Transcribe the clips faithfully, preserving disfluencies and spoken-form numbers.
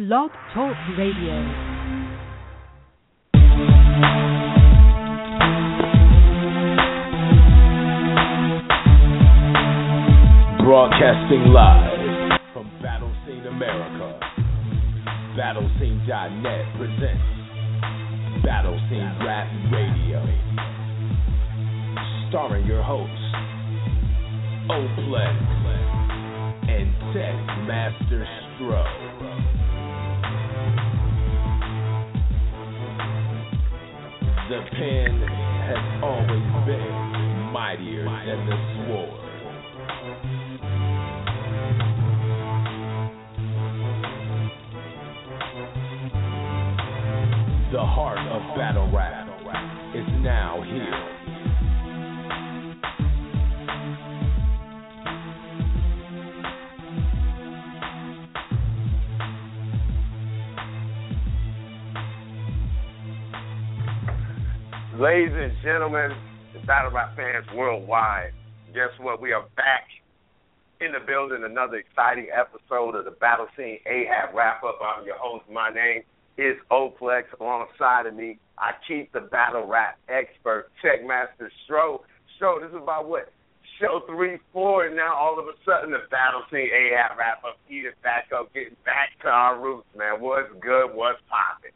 Blog Talk Radio. Broadcasting live from Battle Scene America. Battle Scene dot net presents Battle Scene Rap Radio. Starring your hosts, Oplex and Tech Master Stro. The pen has always been mightier than the sword. The heart of battle rap is now here. Ladies and gentlemen, the battle rap fans worldwide, guess what? We are back in the building. Another exciting episode of the Battle Scene A H A B Wrap-Up. I'm your host. My name is Oplex. Alongside of me, I keep the battle rap expert, Tech Master Stro. Stro, this is about what? Show three, four, and now all of a sudden the Battle Scene A H A B Wrap-Up. Eat it back up, getting back to our roots, man. What's good? What's popping?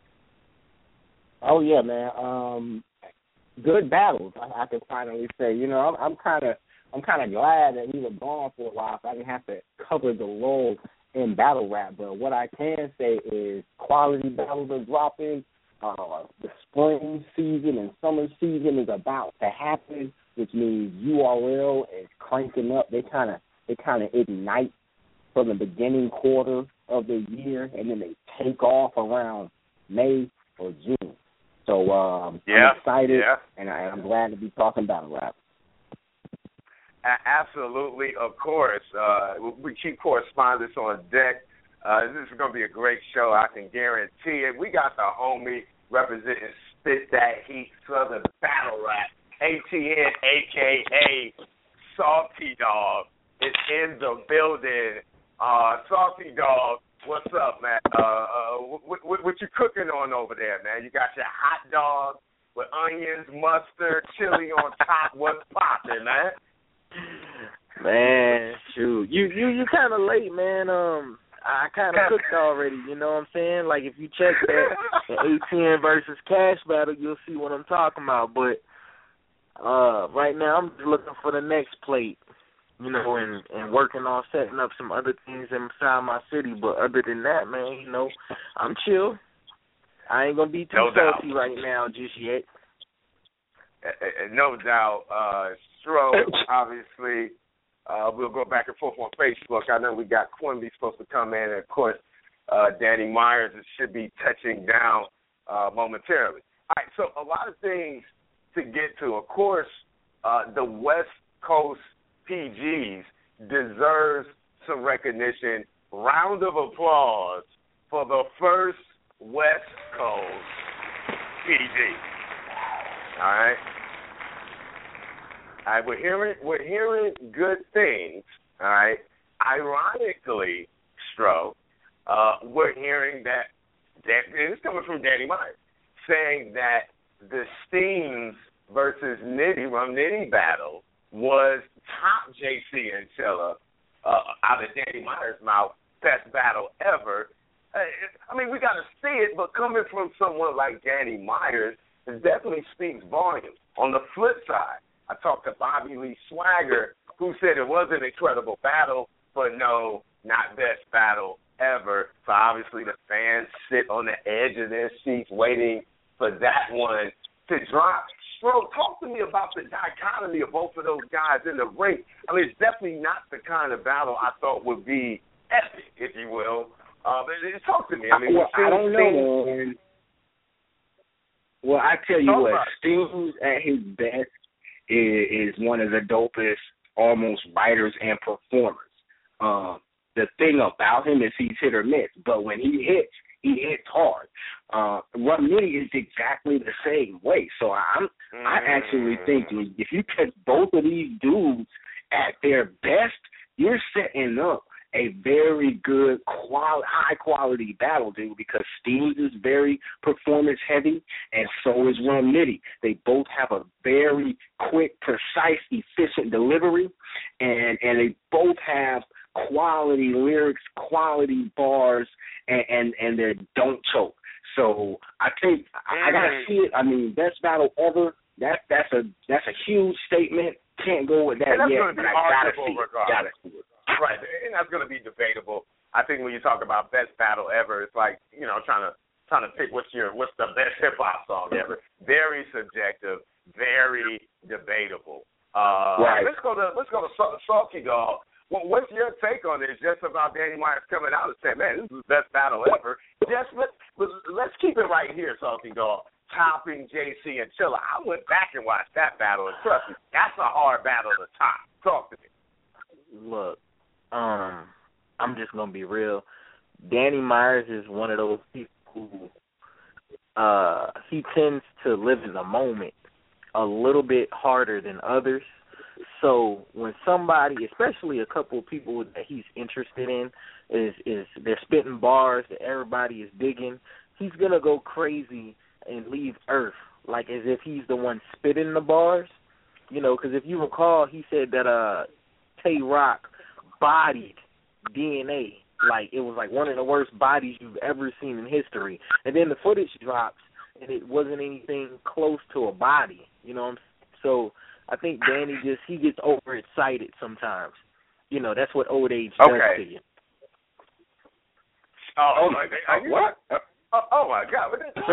Oh yeah, man. Um, good battles. I, I can finally say. You know, I'm, I'm kind of, I'm kind of glad that we were gone for a while, so I didn't have to cover the lull in battle rap. But what I can say is quality battles are dropping. Uh, the spring season and summer season is about to happen, which means U R L is cranking up. They kind of, they kind of ignite from the beginning quarter of the year, and then they take off around May or June. So um, yeah, I'm excited, yeah. and I, I'm glad to be talking battle rap. Absolutely, of course. Uh, we keep correspondence on deck. Uh, this is going to be a great show, I can guarantee it. We got the homie representing Spit That Heat Southern Battle Rap, A T N, a k a. Salty Dog, is in the building. Uh, Salty Dog, what's up, man? Uh, uh, what, what, what you cooking on over there, man? You got your hot dog with onions, mustard, chili on top. What's popping, man? Man, shoot, you you you kind of late, man. Um, I kind of cooked already. You know what I'm saying? Like if you check that the A T N versus Cash battle, you'll see what I'm talking about. But uh, right now, I'm just looking for the next plate. You know, and, and working on setting up some other things inside my city. But other than that, man, you know, I'm chill. I ain't gonna be too no salty doubt. right now just yet. Uh, no doubt. Uh, Stro, obviously, uh, we'll go back and forth on Facebook. I know we got Quimby supposed to come in, and of course, uh, Danny Myers should be touching down uh, momentarily. All right, so a lot of things to get to. Of course, uh, the West Coast P Gs deserves some recognition. Round of applause for the first West Coast P G. All right. All right, we're hearing we're hearing good things. All right. Ironically, Stro, uh, we're hearing that, that it's coming from Danny Myers, saying that the Steams versus Nitty Rum Nitty battle was top J C and Chilla uh, out of Danny Myers' mouth, best battle ever. Uh, I mean, we got to see it, but coming from someone like Danny Myers, it definitely speaks volumes. On the flip side, I talked to Bobby Lee Swagger, who said it was an incredible battle, but no, not best battle ever. So obviously the fans sit on the edge of their seats waiting for that one to drop. Bro, talk to me about the dichotomy of both of those guys in the ring. I mean, it's definitely not the kind of battle I thought would be epic, if you will. Uh, but talk to me. I mean, well, I don't know, man. Well, I tell you Talk what, about Steams at his best is, is one of the dopest almost writers and performers. Um, the thing about him is he's hit or miss, but when he hits, he hits hard. Uh, Rum Nitty is exactly the same way. So I'm, mm. I actually think if you catch both of these dudes at their best, you're setting up a very good, quali- high-quality battle, dude, because Steams is very performance-heavy, and so is Rum Nitty. They both have a very quick, precise, efficient delivery, and, and they both have quality lyrics, quality bars, and, and, and they don't choke. So I think I, I gotta see it. I mean, best battle ever. That that's a that's a huge statement. Can't go with that yet, but I gotta see it. Gotta see it. Right, and that's going to be debatable. I think when you talk about best battle ever, it's like, you know, trying to trying to pick what's your what's the best hip hop song ever. Very subjective, very debatable. Uh, right. Let's go to let's go to Salty Dog. Well, what's your take on this? Just about Danny Myers coming out and saying, "Man, this is the best battle ever." Just let's let's keep it right here, Salty Dog. Topping J C and Chilla. I went back and watched that battle, and trust me, that's a hard battle to top. Talk to me. Look, um, I'm just gonna be real. Danny Myers is one of those people who uh, he tends to live in the moment a little bit harder than others. So when somebody, especially a couple of people that he's interested in, is is they're spitting bars that everybody is digging, he's gonna go crazy and leave Earth like as if he's the one spitting the bars, you know. Because if you recall, he said that uh, Tay Rock bodied D N A, like it was like one of the worst bodies you've ever seen in history. And then the footage drops, and it wasn't anything close to a body, you know what I'm saying? So I think Danny just, he gets overexcited sometimes. You know, that's what old age does okay. to you. Oh, oh my God. What? Oh, oh, my God. What is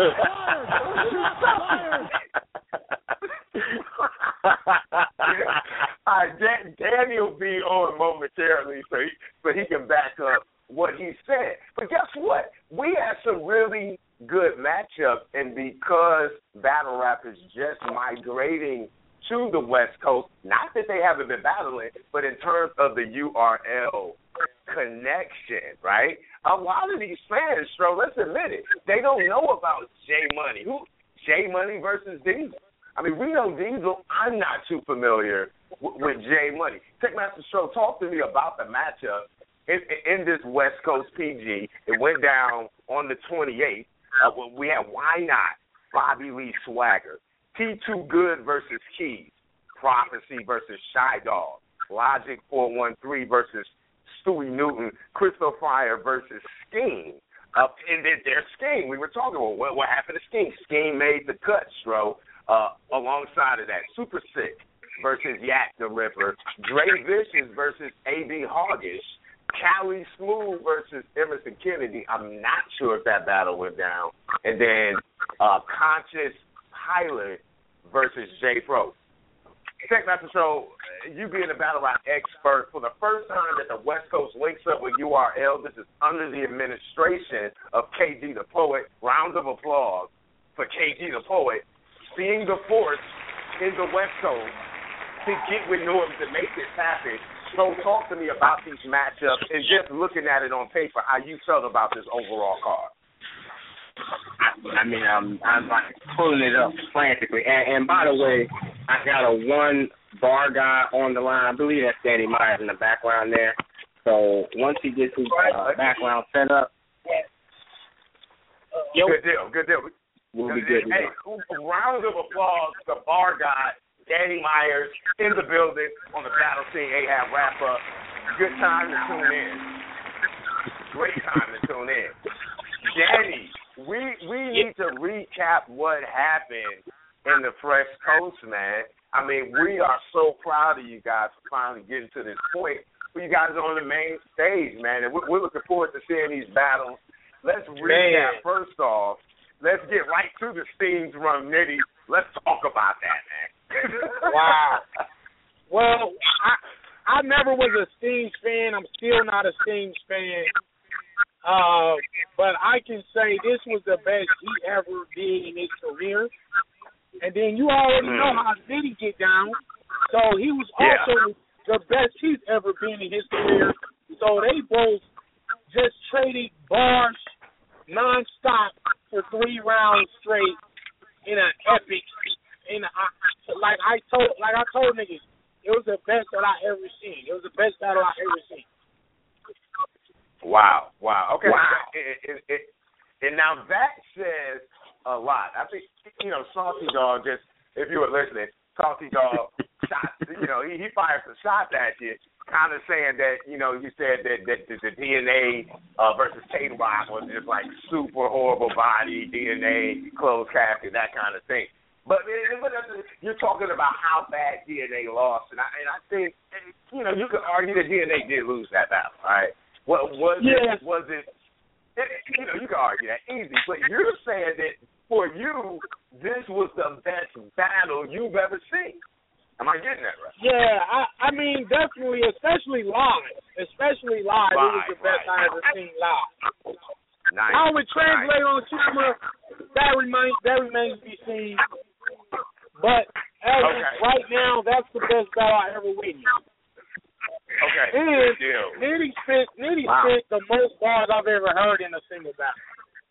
All right, Dan, Danny will be on momentarily so he, so he can back up what he said. But guess what? We had some really good matchups, and because battle rap is just migrating to the West Coast, not that they haven't been battling, but in terms of the U R L connection, right? A lot of these fans, Stro, let's admit it, they don't know about J Money. Who? J Money versus Diesel. I mean, we know Diesel. I'm not too familiar w- with J Money. Techmaster Stro, talk to me about the matchup in, in this West Coast P G. It went down on the twenty-eighth. Uh, we had Why Not, Bobby Lee Swagger. T two Good versus Keys, Prophecy versus Shy Dog, Logic four one three versus Stewie Newton, Crystal Fire versus Scheme. Uh, and then there's Scheme. We were talking about what, what happened to Scheme. Scheme made the cut, Stro. Uh, alongside of that, Super Sick versus Yak the Ripper, Dre Vicious versus A B Hoggish, Cali Smooth versus Emerson Kennedy. I'm not sure if that battle went down. And then uh, Conscious Pilot versus J Pro. Techmaster Show, you being a battle rap expert, for the first time that the West Coast links up with U R L, this is under the administration of K G the Poet. Round of applause for K G the Poet, seeing the force in the West Coast to get with Norms to make this happen. So talk to me about these matchups and just looking at it on paper, how you felt about this overall card. I mean, I'm I'm like pulling it up frantically. And, and by the way, I got a one bar guy on the line. I believe that's Danny Myers in the background there. So once he gets his uh, background set up, yo, good deal, good deal. We'll be good. Hey, round of applause to bar guy Danny Myers in the building on the Battle Scene Ahab wrap up. Good time to tune in. Great time to tune in. Danny, we we need to recap what happened in the Fresh Coast, man. I mean, we are so proud of you guys for finally getting to this point where you guys are on the main stage, man. And we're, we're looking forward to seeing these battles. Let's recap man. First off. Let's get right to the Steams Rum Nitty. Let's talk about that, man. Wow. Well, I I never was a Steams fan. I'm still not a Steams fan. Uh, but I can say this was the best he ever did in his career. And then you already know how Diddy get down. So he was also yeah. the best he's ever been in his career. So they both just traded bars nonstop for three rounds straight in an epic. In a, like I told, like I told niggas, it was the best that I ever seen. It was the best battle I ever seen. Wow, wow. Okay. Wow. It, it, it, and now that says a lot. I think, you know, Salty Dog, just, if you were listening, Salty Dog shot, you know, he, he fired some shots at you, kind of saying that, you know, you said that, that, that the D N A uh, versus Tatum was just like super horrible body, D N A, closed casket, that kind of thing. But you're talking about how bad D N A lost, and I, and I think, you know, you could argue that D N A did lose that battle, right? What was yeah. it? Was it? It, you know, you can argue that easy, but you're saying that for you, this was the best battle you've ever seen. Am I getting that right? Yeah, I, I mean, definitely, especially live. Especially live, live it was the best right. I ever seen live. Nice. How it translate nice. on camera, that remains, that remains to be seen. But as okay. of right now, that's the best battle I ever witnessed. Okay, and good deal. Nitty spit, Nitty wow. spit the most bars I've ever heard in a single battle.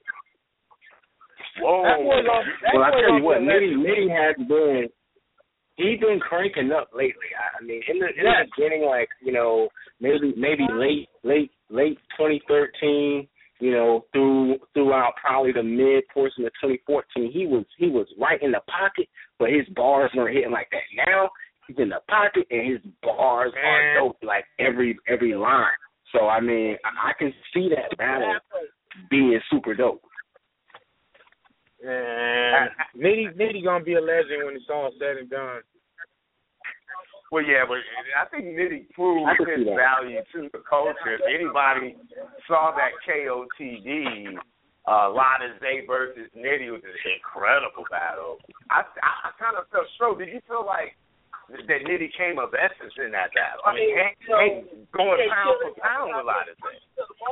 Whoa. That was a, that well, I was tell you what, Nitty, Nitty has been, he's been cranking up lately. I mean, in the, in yes. the beginning, like, you know, maybe maybe late, late, late twenty thirteen, you know, through throughout probably the mid portion of twenty fourteen, he was he was right in the pocket, but his bars weren't hitting like that. Now he's in the pocket and his bars Man. are dope, like every every line. So I mean, I, I can see that battle being super dope. And Nitty Nitty gonna be a legend when it's all said and done. Well, yeah, but I think Nitty proved his value to the culture. If anybody saw that K O T D, uh, Lotta Zay versus Nitty, was an incredible battle. I, I, I kind of felt so. Did you feel like that Nitty came of essence in that battle? I mean, Hank, Hank going pound for pound with Lotta Zay.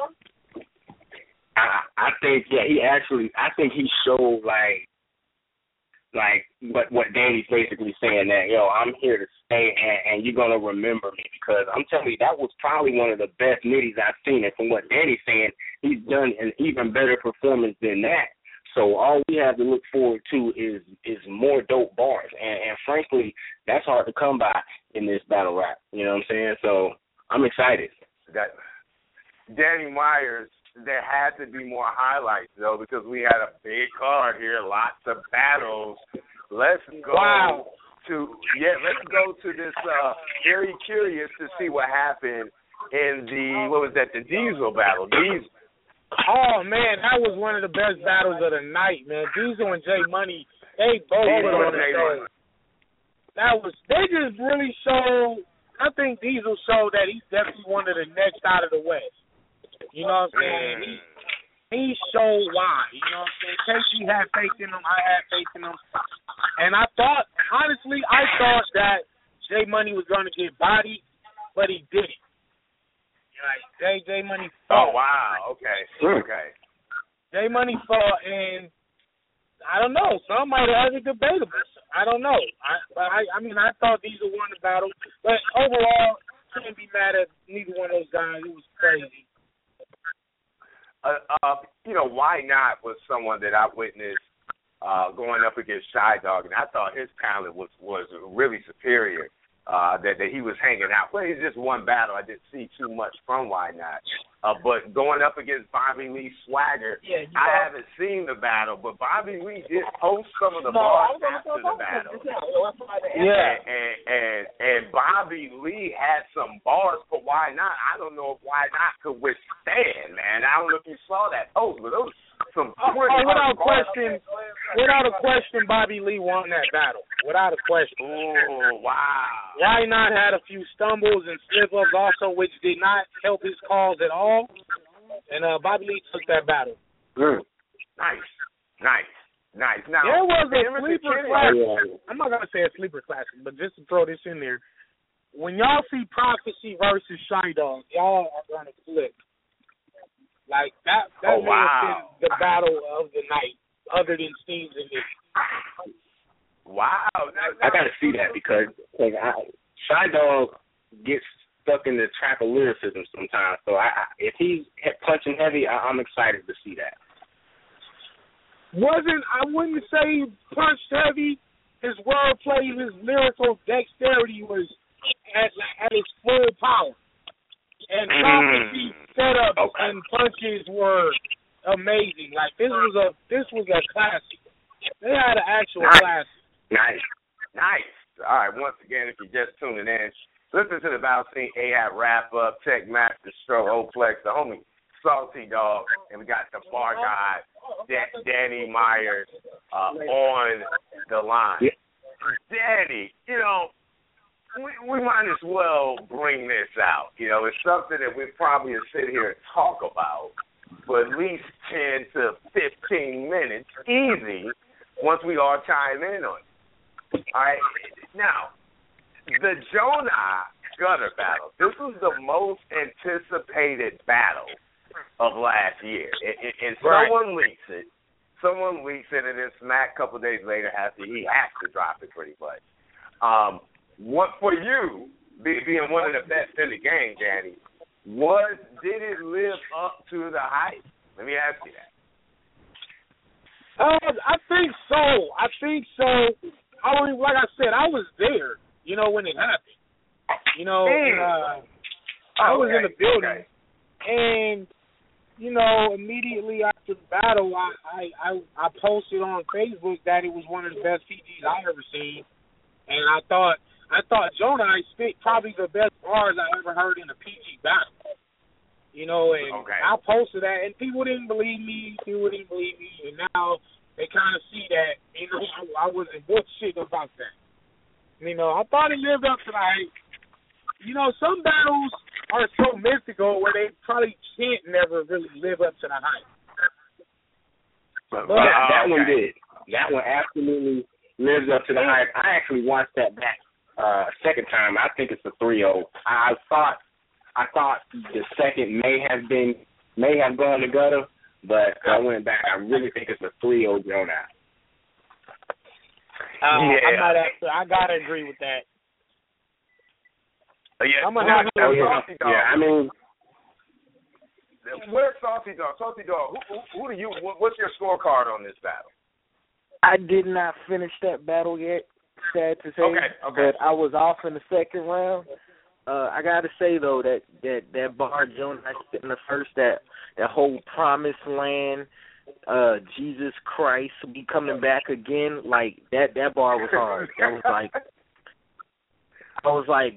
I, I think, yeah, he actually, I think he showed like, like what what Danny's basically saying, that, yo, I'm here to stay and, and you're going to remember me, because I'm telling you, that was probably one of the best Nitties I've seen. And from what Danny's saying, he's done an even better performance than that. So all we have to look forward to is is more dope bars. And, and frankly, that's hard to come by in this battle rap. You know what I'm saying? So I'm excited. That Danny Myers, there had to be more highlights, though, because we had a big card here, lots of battles. Let's go wow. to, yeah, let's go to this, uh, very curious to see what happened in the, what was that, the Diesel battle. Diesel. Oh, man, that was one of the best battles of the night, man. Diesel and J Money, they both Diesel were on the show. That was, they just really showed, I think Diesel showed that he's definitely one of the next out of the West. You know what I'm saying? He, he showed why. You know what I'm saying? K G had faith in him. I had faith in him. And I thought, honestly, I thought that J Money was going to get bodied, but he didn't. Like, J, J Money fought. Oh, wow. Okay. Okay. J Money fought, and I don't know. Some might have it debatable. I don't know. I, but I, I mean, I thought these were won the battle. But overall, can't be mad at neither one of those guys. It was crazy. Uh, uh, you know, Why Not was someone that I witnessed uh, going up against Shy Dog, and I thought his talent was, was really superior, uh, that, that he was hanging out. Well, it's just one battle. I didn't see too much from Why Not. Uh, but going up against Bobby Lee Swagger, yeah, I know. haven't seen the battle, but Bobby Lee did post some of the no, bars after the battle. Yeah. And, and, and, and Bobby Lee had some bars for Why Not. I don't know if Why Not could withstand, man. I don't know if you saw that post, but those some oh, pretty oh, without bars. question, without a question, Bobby Lee won that battle. Without a question. Oh, wow. Why Not had a few stumbles and slip-ups also, which did not help his cause at all. And uh, Bobby Lee took that battle. Mm. Nice. Nice. Nice. Now, there was a sleeper classic. Oh, yeah. I'm not going to say a sleeper classic, but just to throw this in there, when y'all see Prophecy versus Shy Dog, y'all are going to flip. Like, that, that oh, may have wow. been the battle of the night, other than Steams and this. Wow. I got to see that, because like, I, Shy Dog gets stuck in the trap of lyricism sometimes. So I, I, if he's punching heavy, I, I'm excited to see that. Wasn't, I wouldn't say he punched heavy. His wordplay, his lyrical dexterity was at, at its full power. And Mm. prophecy setups Okay. and punches were amazing. Like this was a this was a classic. They had an actual Nice. classic. Nice. Nice. All right, once again, if you're just tuning in, listen to the Battle Scene A I wrap up, Tech Master, Stro, Oplex, the homie Salty Dog, and we got the bar guy, Da- Danny Myers, uh, on the line. Yeah. Danny, you know, we, we might as well bring this out. You know, it's something that we probably sit here and talk about for at least ten to fifteen minutes, easy, once we all chime in on it. All right. Now, the Jonah Gutter battle, this was the most anticipated battle of last year. And, and, and Right. someone leaks it. Someone leaks it, and then Smack a couple of days later has to, he has to drop it pretty much. Um, what for you, be, being one of the best in the game, Danny, was, did it live up to the hype? Let me ask you that. Uh, I think so. I think so. I mean, like I said, I was there, you know, when it happened. You know, and, uh, I was in the building, okay. and you know, immediately after the battle, I, I I I posted on Facebook that it was one of the best P Gs I ever seen, and I thought I thought Jonah I spit probably the best bars I ever heard in a P G battle. You know, and Okay. I posted that, and people didn't believe me. People didn't believe me, and now they kind of see that. You know, I, I wasn't bullshitting about that. You know, I thought it lived up to the hype. You know, some battles are so mystical where they probably can't never really live up to the hype. But, That, that okay. one did. That one absolutely lives up to the hype. I actually watched that back uh second time. I think it's a three oh. I thought I thought the second may have been may have gone to Gutter, but I went back. I really think it's a three oh Jonah. Uh, Yeah. I might have to, I gotta agree with that. Uh, yeah, I'm gonna now, have to- now, Oh, yeah. Saucy Dog. yeah, I mean, Where's Saucy Dog? Saucy Dog, who, who, who do you? What, what's your scorecard on this battle? I did not finish that battle yet, sad to say. Okay, okay. But I was off in the second round. Uh, I gotta say though that that that bar Jonah I spit in the first, that that whole promised land, uh, Jesus Christ be coming back again, like that that bar was hard. That was like I was like,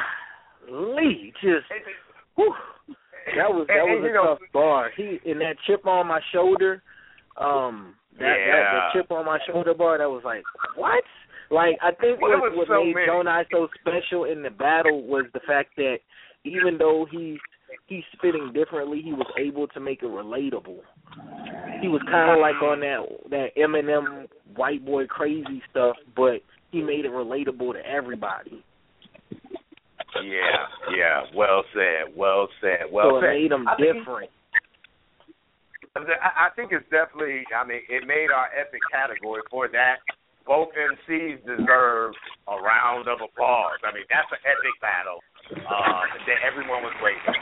golly, just whew. That was that And- was and, a you know- tough bar. He and that chip on my shoulder, um, that, that Yeah. that chip on my shoulder bar, that was like what? Like I think Well, it what, was what so made many. Jonah so special in the battle was the fact that even though he he's spitting differently, he was able to make it relatable. He was kind of like on that that Eminem white boy crazy stuff, but he made it relatable to everybody. Yeah, yeah. Well said. Well said. Well so said. it made him I think- different. I I think it's definitely, I mean, it made our epic category for that. Both M Cs deserve a round of applause. I mean, that's an epic battle uh, that everyone was waiting.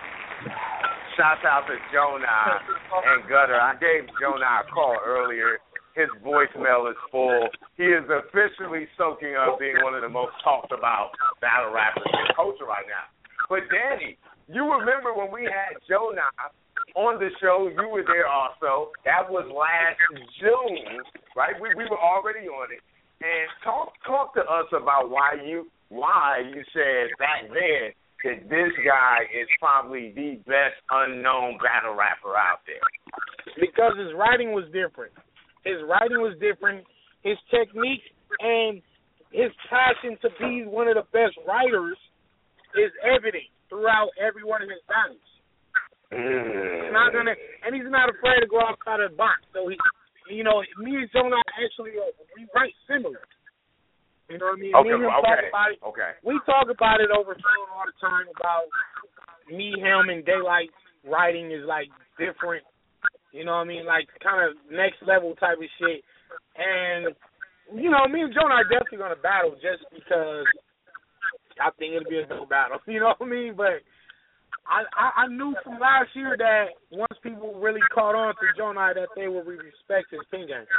Shouts out to Jonah and Gutter. I gave Jonah a call earlier. His voicemail is full. He is officially soaking up being one of the most talked about battle rappers in culture right now. But Danny, you remember when we had Jonah on the show? You were there also. That was last June, right? We we were already on it. And talk talk to us about why you why you said back then that this guy is probably the best unknown battle rapper out there. Because his writing was different. His writing was different. His technique and his passion to be one of the best writers is evident throughout every one of his battles. Mm. He's not gonna, and he's not afraid to go outside of the box. So he, you know, me and Jonah actually uh, we write similar. You know what I mean? Okay, me and him okay, talk about it. okay. We talk about it over phone all the time about me, him, and Daylight writing is like different. You know what I mean? Like kind of next level type of shit. And you know, me and Jonah are definitely gonna battle just because I think it'll be a good battle. You know what I mean? But I, I, I knew from last year that once people really caught on to Jonah that they would respect his pin game.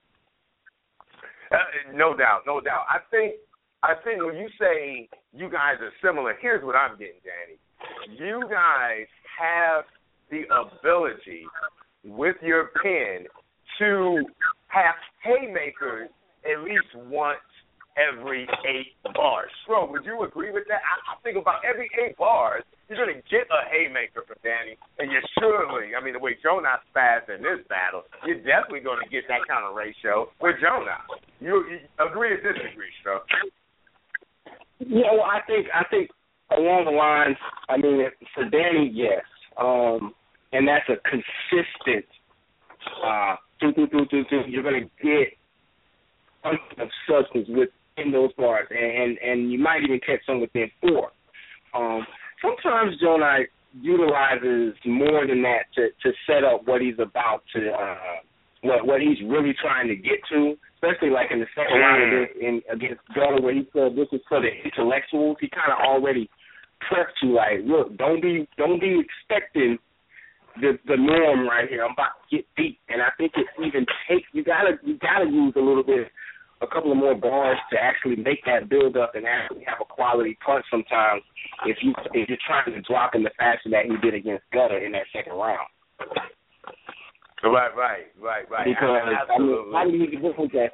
Uh, no doubt, no doubt. I think, I think when you say you guys are similar, here's what I'm getting, Danny. you guys have the ability with your pen to have haymakers at least once every eight bars. Bro, would you agree with that? I, I think about every eight bars, you're going to get a haymaker from Danny, and you're surely, I mean, the way Jonas spazzed in this battle, you're definitely going to get that kind of ratio with Jonas. You, you agree or disagree, Stro? Yeah, well, I think I think along the lines, I mean, for Danny, yes, um, and that's a consistent. Uh, do, do, do, do, do. You're going to get of substance within those bars, and, and and you might even catch some within four. Um, sometimes Jonai utilizes more than that to, to set up what he's about to, uh, what what he's really trying to get to. Especially like in the second round of this in against Gutter, where he said this is for the intellectuals. He kind of already prepped you like, look, don't be don't be expecting the the norm right here. I'm about to get beat, and I think it even takes you gotta you gotta use a little bit. A couple of more bars to actually make that build up and actually have a quality punch sometimes if you if you're trying to drop in the fashion that he did against Gutter in that second round. Right, right, right, right. Because Absolutely. I mean, how do you get with that?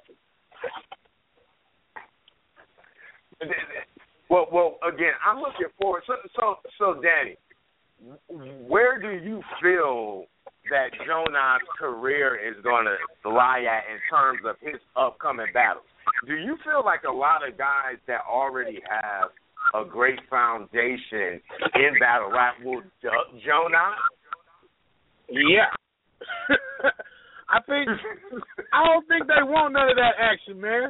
Well, well, again, I'm looking forward. So, so, so, Danny, where do you feel that Jonas' career is going to lie at in terms of his upcoming battles? Do you feel like a lot of guys that already have a great foundation in battle rap will duck Jonas? Yeah. I think I don't think they want none of that action, man.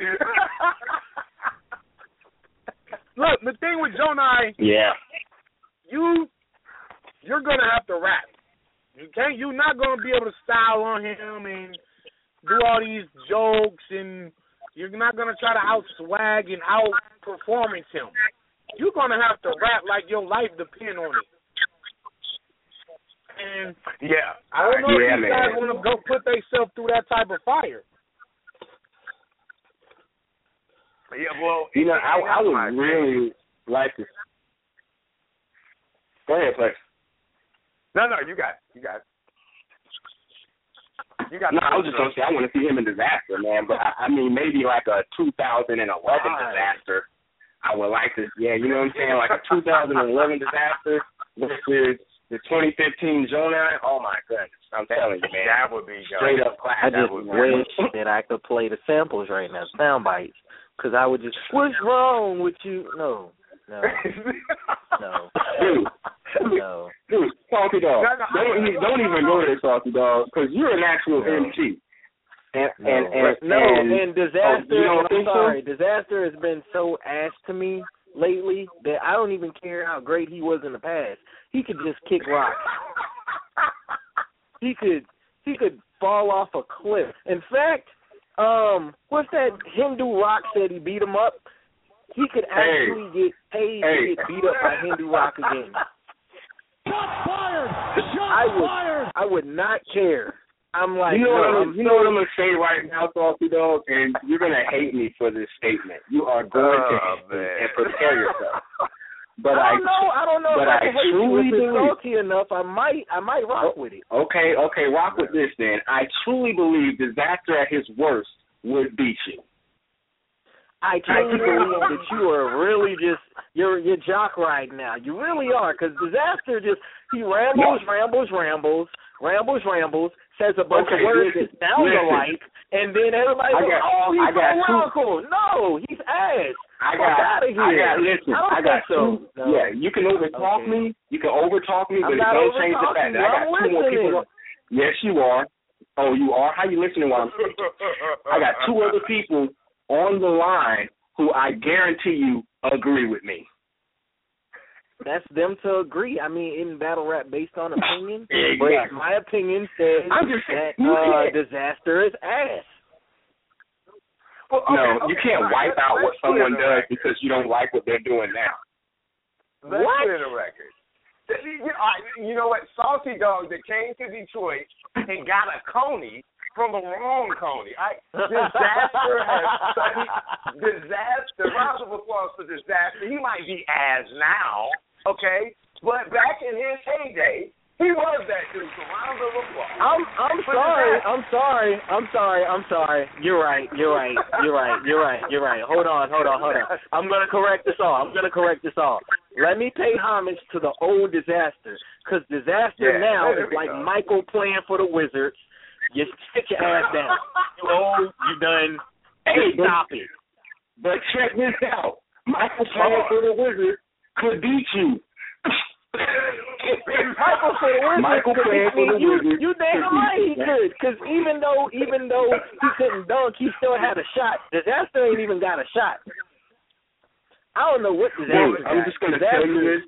Look, the thing with Jonai, yeah, you you're gonna have to rap. You can't. You're not gonna be able to style on him and do all these jokes, and you're not gonna try to out swag and out performance him. You're gonna have to rap like your life depends on it. And yeah, I don't know yeah, if these man. guys want to go put themselves through that type of fire. Yeah, well, you know, I, I would really like to. Go ahead, Flex. No, no, you got, it. you got, it. you got. No, I was just gonna say I want to see him in Disaster, man. But I, I mean, maybe like a two thousand eleven Disaster. I would like to, yeah, you know what I'm saying, like a two thousand eleven Disaster versus the twenty fifteen Jonai. Oh my goodness, I'm telling you, man, that would be straight up class. I just wish that I could play the samples right now, sound bites, because I would just, what's wrong with you? No, no, no, dude, no. dude, Salty Dog, No, no, don't, I- don't even go there, Salty Dog, because you're an actual No. M C. And, No, and, and, no, and, and Disaster, oh, you don't I'm think so? sorry, Disaster has been so ass to me lately that I don't even care how great he was in the past. He could just kick rocks. He could he could fall off a cliff. In fact, um, what's that Hindu Rock said he beat him up? He could actually Hey. get paid Hey. to get beat up by Hindu Rock again. Shots fired! Shots I would fired! I would not care. I'm like, You know, no, what I'm, I'm you know what I'm going to say right now, Salty Dog, and you're going to hate me for this statement. You are going to Oh, hate me man. and prepare yourself. But I I, don't know. I don't know but if I, I can hate you. truly If it's believe. salty enough, I might I might rock with it. Okay, okay, rock with this then. I truly believe Disaster at his worst would beat you. I truly believe that you are really just you're you're jock right now. You really are, because Disaster just he rambles, No. rambles, rambles, rambles, rambles, says a bunch Okay, of words listen, that sound listen. alike, and then everybody I goes, got- "Oh, he's I got so two- radical." No, he's ass. I Fuck got, outta here. I got, listen, I don't I got think so. two, No. yeah, you can overtalk Okay. me, you can overtalk me, but I'm it not don't change the overtalking fact that you. I got I'm two more people. listening. on- Yes, you are. Oh, you are? How you listening while I'm speaking? I got two other people on the line who I guarantee you agree with me. That's them to agree. I mean, in battle rap based on opinion, Exactly. but my opinion says I'm just that you uh, can't- Disaster is ass. Well, okay, No, okay, you can't fine. wipe out what Let's clear someone the does record. because you don't like what they're doing now. Let's What? clear the record. You know, I- you know what? Salty Dog that came to Detroit and got a Coney from the wrong Coney. I, Disaster has studied Disaster. Round of applause for Disaster. He might be as now, okay? But back in his heyday, he was that dude. So round of applause. I'm I'm sorry. I'm sorry. I'm sorry. I'm sorry. You're right. You're right. You're right. You're right. You're right. Hold on. Hold on. Hold on. I'm gonna correct this all. I'm gonna correct this all. Let me pay homage to the old Disaster, because Disaster Yeah, now there is we like go. Michael playing for the Wizards. You sit your ass down. You old. You done. Hey, Stop it. But check this out. Michael playing for the Wizards could beat you. Michael for the Wizards. Michael playing for the you, Wizards. You damn right he could, because even though even though he couldn't dunk, he still had a shot. Disaster ain't even got a shot. I don't know what Disaster. Dude, I'm just gonna tell you this.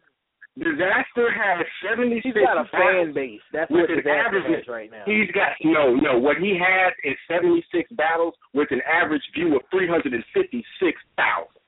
Disaster has seventy-six. He's got a fan base. That's what with an Disaster average has right now. He's got no, no. What he has is seventy-six battles with an average view of three hundred and fifty-six thousand.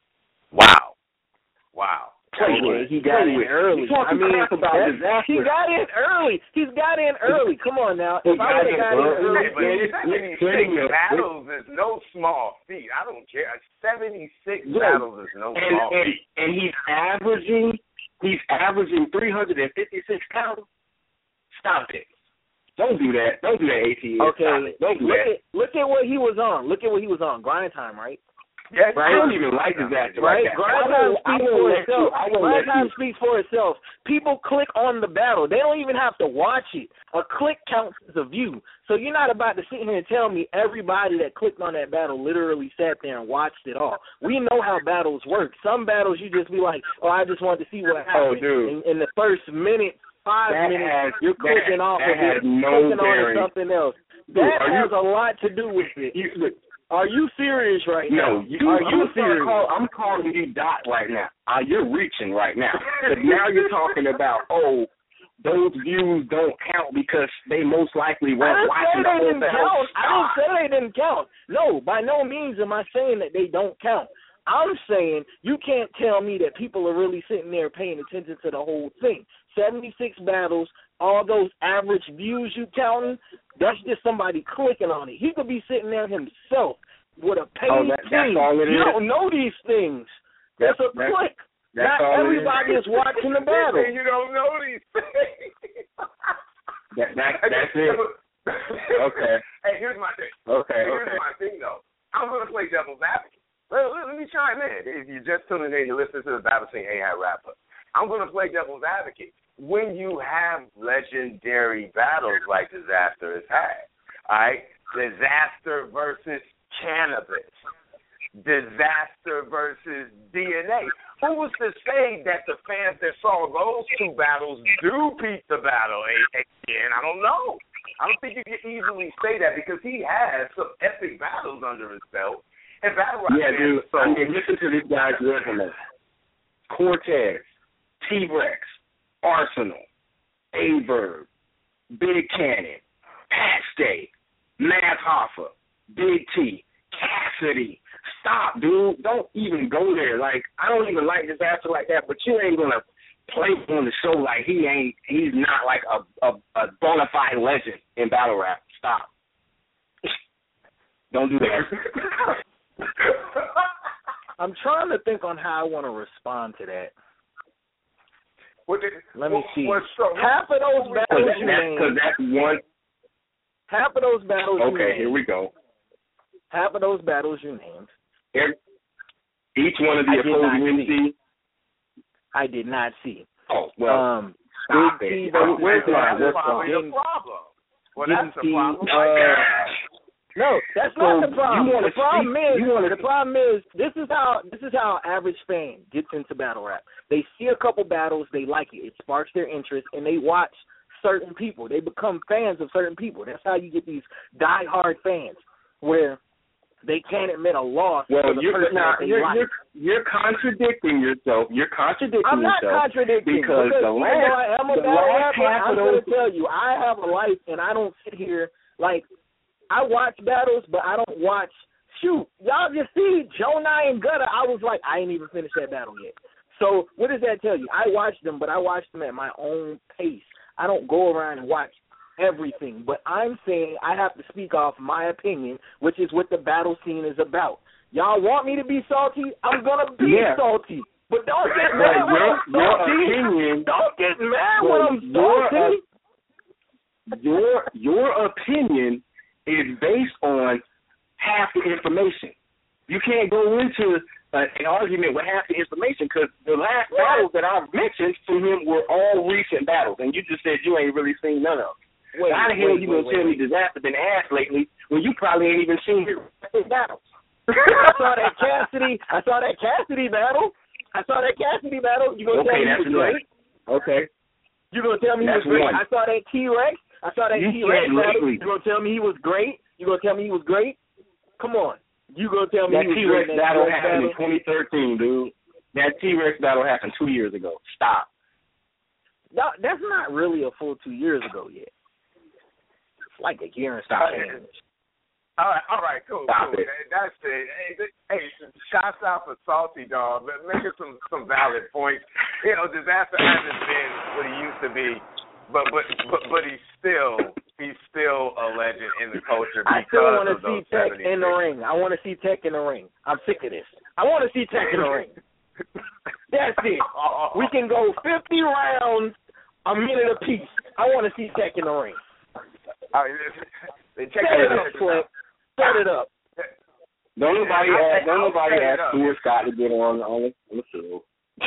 Wow. Wow. Okay, he got in early. I mean, about Disaster. he got in early. He's got in early. Come on now. If I would have got in early, Hey, but seventy-six battles is no small feat. I don't care. seventy-six battles is no and, small and, feat. and he's averaging, he's averaging three hundred and fifty-six pounds. Stop it. Don't do that. Don't do that, A T. Okay. Don't do look that. At, look at what he was on. Look at what he was on. Grind Time, right? Yeah, I don't even like Disaster Right? like that. Grind I Time will- I speaks will for let itself. you- I will Grind let Time you- speaks for itself. People click on the battle. They don't even have to watch it. A click counts as a view. So you're not about to sit here and tell me everybody that clicked on that battle literally sat there and watched it all. We know how battles work. Some battles you just be like, oh, I just wanted to see what happened. Oh, dude. In, in the first minute, five That minutes, has- you're clicking that- off that of has it, no clicking on to bearing. something else. Dude, That are has you- a lot to do with it. You, look, Are you serious right No, now? you, Are I'm you gonna serious? Call, I'm calling you Dot right now. Uh, you're reaching right now. But now you're talking about, oh, those views don't count because they most likely I weren't didn't say watching the they whole didn't battle. count. I didn't say they didn't count. No, by no means am I saying that they don't count. I'm saying you can't tell me that people are really sitting there paying attention to the whole thing. seventy-six battles, all those average views you counting, that's just somebody clicking on it. He could be sitting there himself with a paid Oh, that- that's team. all it you is? don't know these things. That's a That's- click. That's Not all it everybody is watching the battle. You don't know these things. That, that, that's it. Okay. Hey, here's my thing. Okay, Here's okay. my thing, though. I'm going to play devil's advocate. Let, let, let me chime in. If you're just tuning in, you're listening to the Battle Scene A-Hat Rapper. I'm going to play devil's advocate. When you have legendary battles like Disaster has had, all right? Disaster versus Cannabis. Disaster versus D N A. Who was to say that the fans that saw those two battles do beat the battle again? I don't know. I don't think you can easily say that because he has some epic battles under his belt. And battle rap Yeah, fans, dude. so, I mean, listen to this guy's resume. Cortez, T-Rex, Arsenal, Averb, Big Cannon, Pat Stay, Matt Hoffa, Big T, Cassidy. Stop, dude. Don't even go there. Like, I don't even like Disaster like that, but you ain't going to play on the show like he ain't, he's not like a, a, a bona fide legend in battle rap. Stop. Don't do that. I'm trying to think on how I want to respond to that. what did, Let me what, see. What, so, Half of those Because battles that, you that's, named, 'cause that's one. half of those battles you Okay, named, here we go. half of those battles you named, Every, each one of the I did not opposing M C. I did not see. Oh, well, um, stop Big T, it. though, where's that's the probably Getting- the problem. Well, getting that's the T, problem. uh, No, that's So not the problem. you wanna The problem speak- is you wanna- the problem is this is how this is how average fan gets into battle rap. They see a couple battles, they like it, it sparks their interest, and they watch certain people. They become fans of certain people. That's how you get these diehard fans where they can't admit a loss well, to the you're, person now, that they you're, like. you're you're contradicting yourself. You're contradicting I'm not yourself contradicting because, the even last, though I am a the battle last rapper, half I'm of going those. to tell you, I have a life, and I don't sit here like I watch battles, but I don't watch. Shoot, y'all just see Joe Nye and Gutter. I was like, I ain't even finished that battle yet. So what does that tell you? I watched them, but I watched them at my own pace. I don't go around and watch everything, but I'm saying I have to speak off my opinion, which is what the battle scene is about. Y'all want me to be salty? I'm gonna be Yeah. salty. But don't get mad when I'm salty. Opinion, don't get mad when I'm your, salty. Uh, your your opinion is based on half the information. You can't go into uh, an argument with half the information because the last what? battles that I've mentioned from him were all recent battles, and you just said you ain't really seen none of them. Wait, How the hell wait, you gonna wait, tell wait. me Disaster been ass lately when you probably ain't even seen his battles? I saw that Cassidy. I saw that Cassidy battle. I saw that Cassidy battle. You gonna okay, tell me that's he was great? Okay. You gonna tell me that's he was great? One. I saw that T-Rex. I saw that you T-Rex battle. Lately. You gonna tell me he was great? You gonna tell me he was great? Come on. You gonna tell me that he was T-Rex great? battle T-Rex happened battle? in twenty thirteen, dude. That T-Rex battle happened two years ago. Stop. No, that's not really a full two years ago yet. It's like a year and stop saying this. All right, all right, cool, Stop cool. It. That's it. Hey, hey, shots out for Salty Dog. Making some some valid points. You know, Disaster hasn't been what he used to be, but but but, but he's still he's still a legend in the culture. I still want to see Tech in the ring. I want to see Tech in the ring. I'm sick of this. I want to see Tech in the ring. That's it. We can go fifty rounds, a minute apiece. I want to see Tech in the ring. All right, they check Set it up, Clint. Set it up. Don't nobody yeah, ask. Don't nobody ask up. Stuart Scott to get on on the show.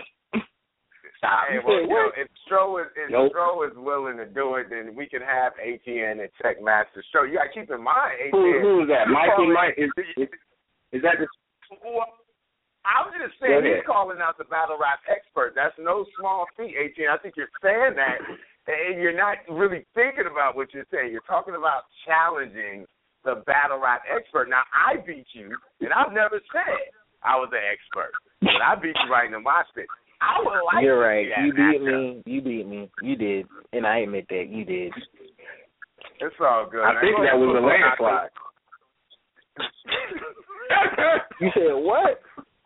Stop. Hey, well, you know, if Stro is if nope. Stro is willing to do it, then we can have A T N and Tech Master show. You got to keep in mind, A T N. Who, who is that? Mikey Mike? Is, is, is that the? Well, I was just saying he's calling out the battle rap expert. That's no small feat, A T N. I think you're saying that, and you're not really thinking about what you're saying. You're talking about challenging the battle rap expert. Now, I beat you, and I've never said I was an expert, but I beat you right in the mosh pit. I would like You're to right. see that You beat matchup. me. You beat me. You did, and I admit that you did. It's all good. I man. think Go that ahead, was a go ahead. landslide. You said what?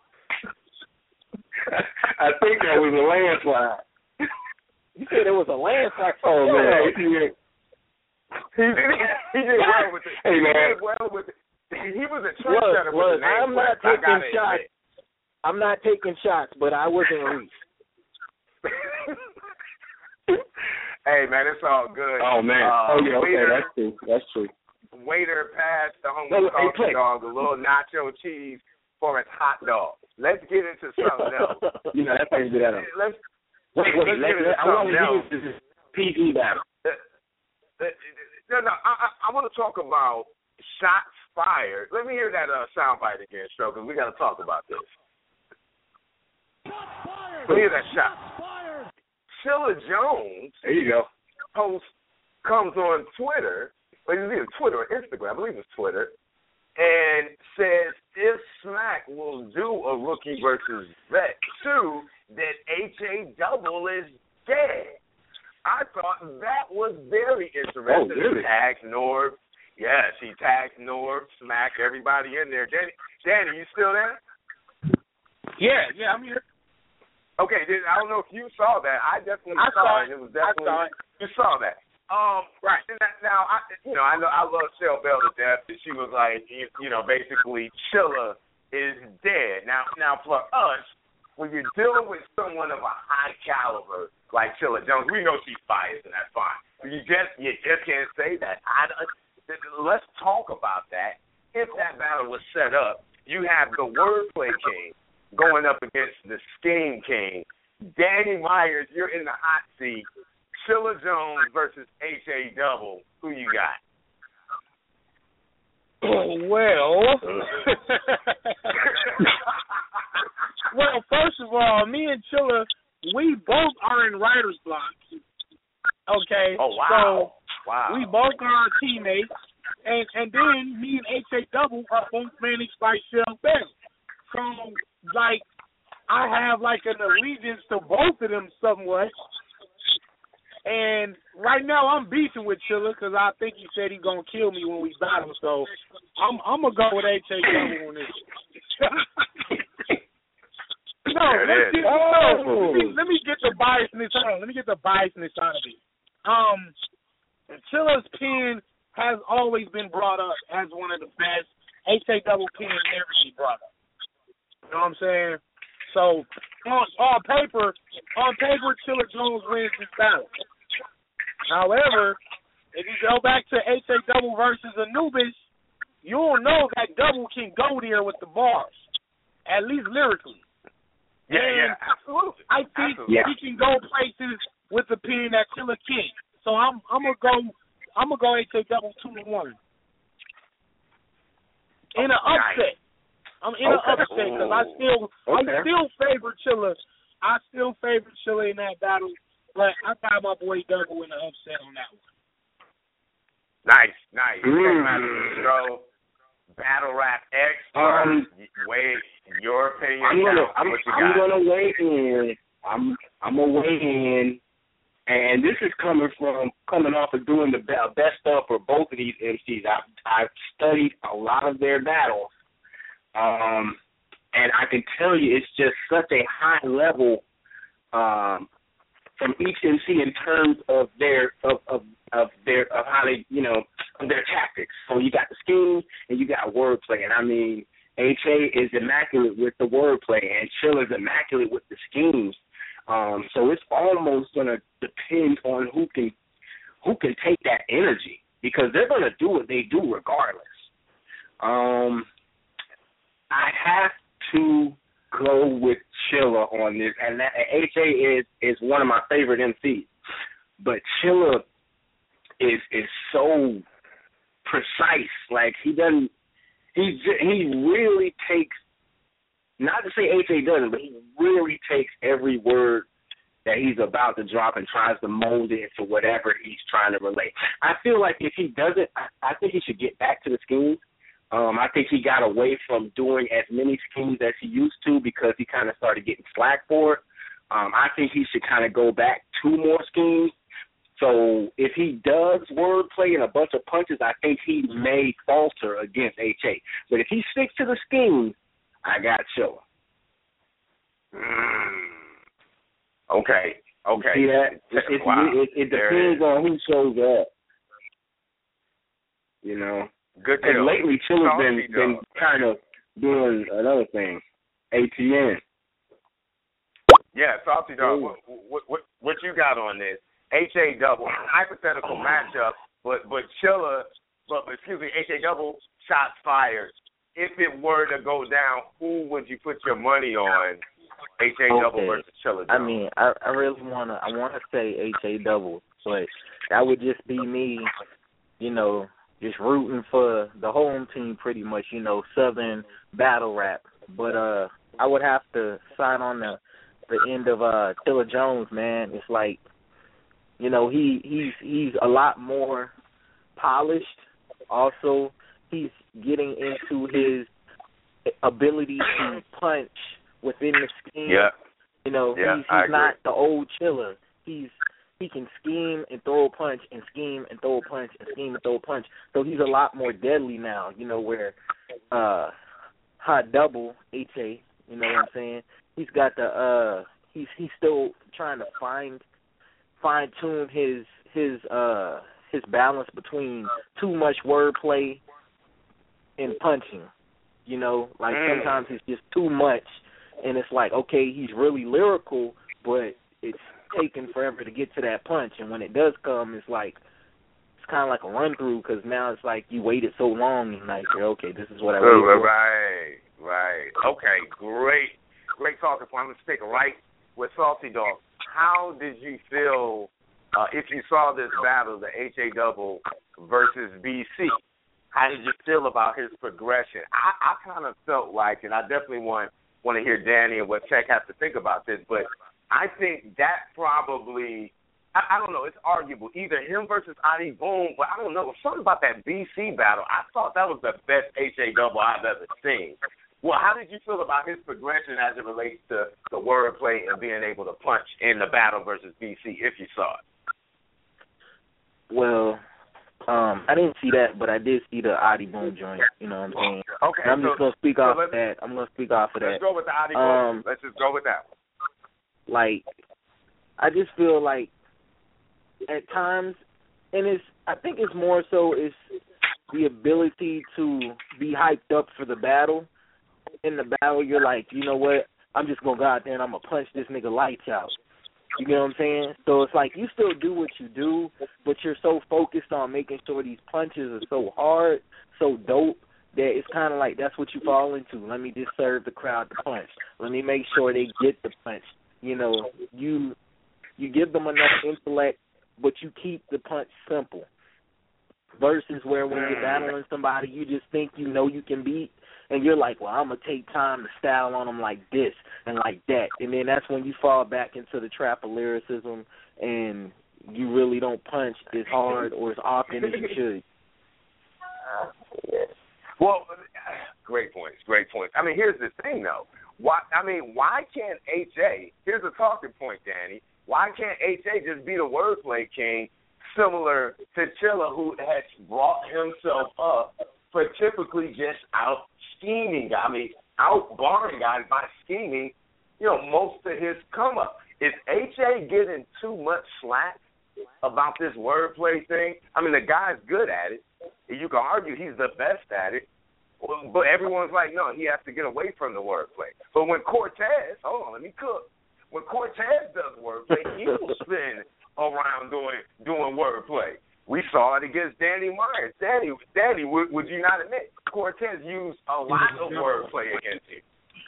I think that was a landslide. You said it was a landslide. Oh Yo, man, he did, he did, he did well with it. Hey man, he did well with it. He was a trendsetter with the name. I'm not West, I taking gotta shots. admit. I'm not taking shots, but I wasn't Reese. Hey man, it's all good. oh man, uh, oh yeah, okay, waiter, that's true, that's true. Waiter passed the homie No, hey, coffee Click. dog a little nacho cheese for his hot dog. Let's get into something else. You know, that's how you do that. Let's Wait, wait, let's let, get into let, I want something to else. use this P G battle. No, no, I, I, I want to talk about shots fired. Let me hear that uh, soundbite again, Stro, because we got to talk about this. Let me hear that shot. Chilla Jones. There you go. Post comes on Twitter, or it's either Twitter or Instagram, I believe it's Twitter, and says if Smack will do a rookie versus vet two, that H A Double is dead. I thought that was very interesting. Oh, really? He tagged Norb. Yes, he tagged Norb, Smack, everybody in there. Danny, Danny, you still there? Yeah, yeah, I'm here. Okay, I don't know if you saw that. I definitely I saw, saw it. it. It was definitely I saw it. You saw that. Um, right. Now, I, you know, I know I love Shell Bell to death, and she was like, you, you know, basically, Chilla is dead. Now, now for us, when you're dealing with someone of a high caliber like Chilla Jones, we know she's biased, and that's fine. But you just, you just can't say that. I, let's talk about that. If that battle was set up, you have the wordplay king going up against the scheme king. Danny Myers, you're in the hot seat. Chilla Jones versus H A Double. Who you got? Well, well, first of all, me and Chilla, we both are in writer's block. Okay. Oh wow! So wow. we both are teammates, and and then me and H A Double are both managed by Shell Bell. So like, I have like an allegiance to both of them somewhat. And right now I'm beefing with Chilla because I think he said he's gonna kill me when we battle. So I'm I'm gonna go with H A Double on this. no, let's get, no let, me, let me get the biasness out. Let me get the biasness out of it. Um, Chilla's pen has always been brought up as one of the best. H A Double pen never been brought up. You know what I'm saying? So on, on paper, on paper, Chilla Jones wins this battle. However, if you go back to H A Double versus Anubis, you'll know that Double can go there with the bars, at least lyrically. Yeah, and yeah, absolutely. I think absolutely. he can go places with the pen that Chilla can't. So I'm I'm gonna go I'm gonna go H A Double two to one. In an upset. I'm in okay. an upset because I still okay. I still favor Chilla. I still favor Chilla in that battle, but I got my boy Double in the upset on that one. Nice, nice. Mm. So, battle rap expert. Um, Wait, your opinion. I'm gonna, now. I'm, what you I'm got? gonna weigh in. I'm, I'm gonna weigh in, and this is coming from coming off of doing the best stuff for both of these M Cs. I've, I've studied a lot of their battles, um, and I can tell you it's just such a high level um, from each M C in terms of their of, of of their of how they you know of their tactics. So you got the scheme and you got wordplay, and I mean H A is immaculate with the wordplay, and Chilla is immaculate with the schemes. Um, so it's almost gonna depend on who can who can take that energy, because they're gonna do what they do regardless. Um, I have to go with Chilla on this, and that, H A is is one of my favorite M Cs, but Chilla is is so precise. Like he doesn't, he he really takes. Not to say H A doesn't, but he really takes every word that he's about to drop and tries to mold it into whatever he's trying to relate. I feel like if he doesn't, I, I think he should get back to the schemes. Um, I think he got away from doing as many schemes as he used to because he kind of started getting slack for it. Um, I think he should kind of go back to more schemes. So if he does wordplay and a bunch of punches, I think he may falter against H A. But if he sticks to the schemes, I got Chilla. Mm. Okay, okay. See that? It, it, wow. it, it depends on who shows up. You know? Good deal. And lately, Chilla's Salty been, been kind of doing another thing, A T N. Yeah, Salty Dog, what, what, what, what you got on this? H A Double, hypothetical matchup, but, but Chilla, but, excuse me, H A Double, shots fired. If it were to go down, who would you put your money on? H A okay. Double versus Chilla Jones. I mean, I, I really wanna I wanna say H A Double, but that would just be me, you know, just rooting for the home team pretty much, you know, Southern battle rap. But uh I would have to sign on the the end of uh Chilla Jones, man. It's like, you know, he he's he's a lot more polished. Also, he's getting into his ability to punch within the scheme. Yeah. You know, yeah, he's, he's not the old Chilla. He's he can scheme and throw a punch and scheme and throw a punch and scheme and throw a punch. So he's a lot more deadly now, you know, where uh Hot Double, H A, you know what I'm saying? He's got the uh he's he's still trying to find fine tune his his uh his balance between too much wordplay and punching. You know, like mm. sometimes it's just too much, and it's like, okay, he's really lyrical, but it's taking forever to get to that punch, and when it does come, it's like it's kind of like a run through, because now it's like you waited so long, and like, okay, this is what I waited for. Right, right. Okay, great, great talking point. I'm going to stick right with Salty Dog. How did you feel uh, if you saw this battle, the H A Double versus B C? How did you feel about his progression? I, I kind of felt like, and I definitely want want to hear Danny and what Tech has to think about this, but I think that probably, I, I don't know, it's arguable. Either him versus Adi Boom, but I don't know. Something about that B C battle, I thought that was the best H A Double I've ever seen. Well, how did you feel about his progression as it relates to the wordplay and being able to punch in the battle versus B C, if you saw it? Well, Um, I didn't see that, but I did see the Adi Boom joint. You know what I'm saying? Okay. And I'm so, just gonna speak so off of that. I'm gonna speak off of that. Let's go with the Adi Boom. Um, let's just go with that one. Like, I just feel like at times, and it's I think it's more so it's the ability to be hyped up for the battle. In the battle, you're like, you know what? I'm just gonna go out there and I'm gonna punch this nigga lights out. You know what I'm saying? So it's like you still do what you do, but you're so focused on making sure these punches are so hard, so dope, that it's kind of like that's what you fall into. Let me just serve the crowd the punch. Let me make sure they get the punch. You know, you you give them enough intellect, but you keep the punch simple. Versus where when you're battling somebody, you just think you know you can beat, and you're like, well, I'm going to take time to style on them like this and like that. And then that's when you fall back into the trap of lyricism, and you really don't punch as hard or as often as you should. Well, great points, great points. I mean, here's the thing, though. Why? I mean, why can't H A, here's a talking point, Danny, why can't H A just be the wordplay king, similar to Chilla, who has brought himself up for typically just out scheming, I mean, out barring guys by scheming, you know, most of his come up. Is H A getting too much slack about this wordplay thing? I mean, the guy's good at it. You can argue he's the best at it, but everyone's like, no, he has to get away from the wordplay. But when Cortez, hold on, let me cook. When Cortez does wordplay, he will spin around doing doing wordplay. We saw it against Danny Myers. Danny, Danny, would, would you not admit Cortez used a lot of wordplay against him?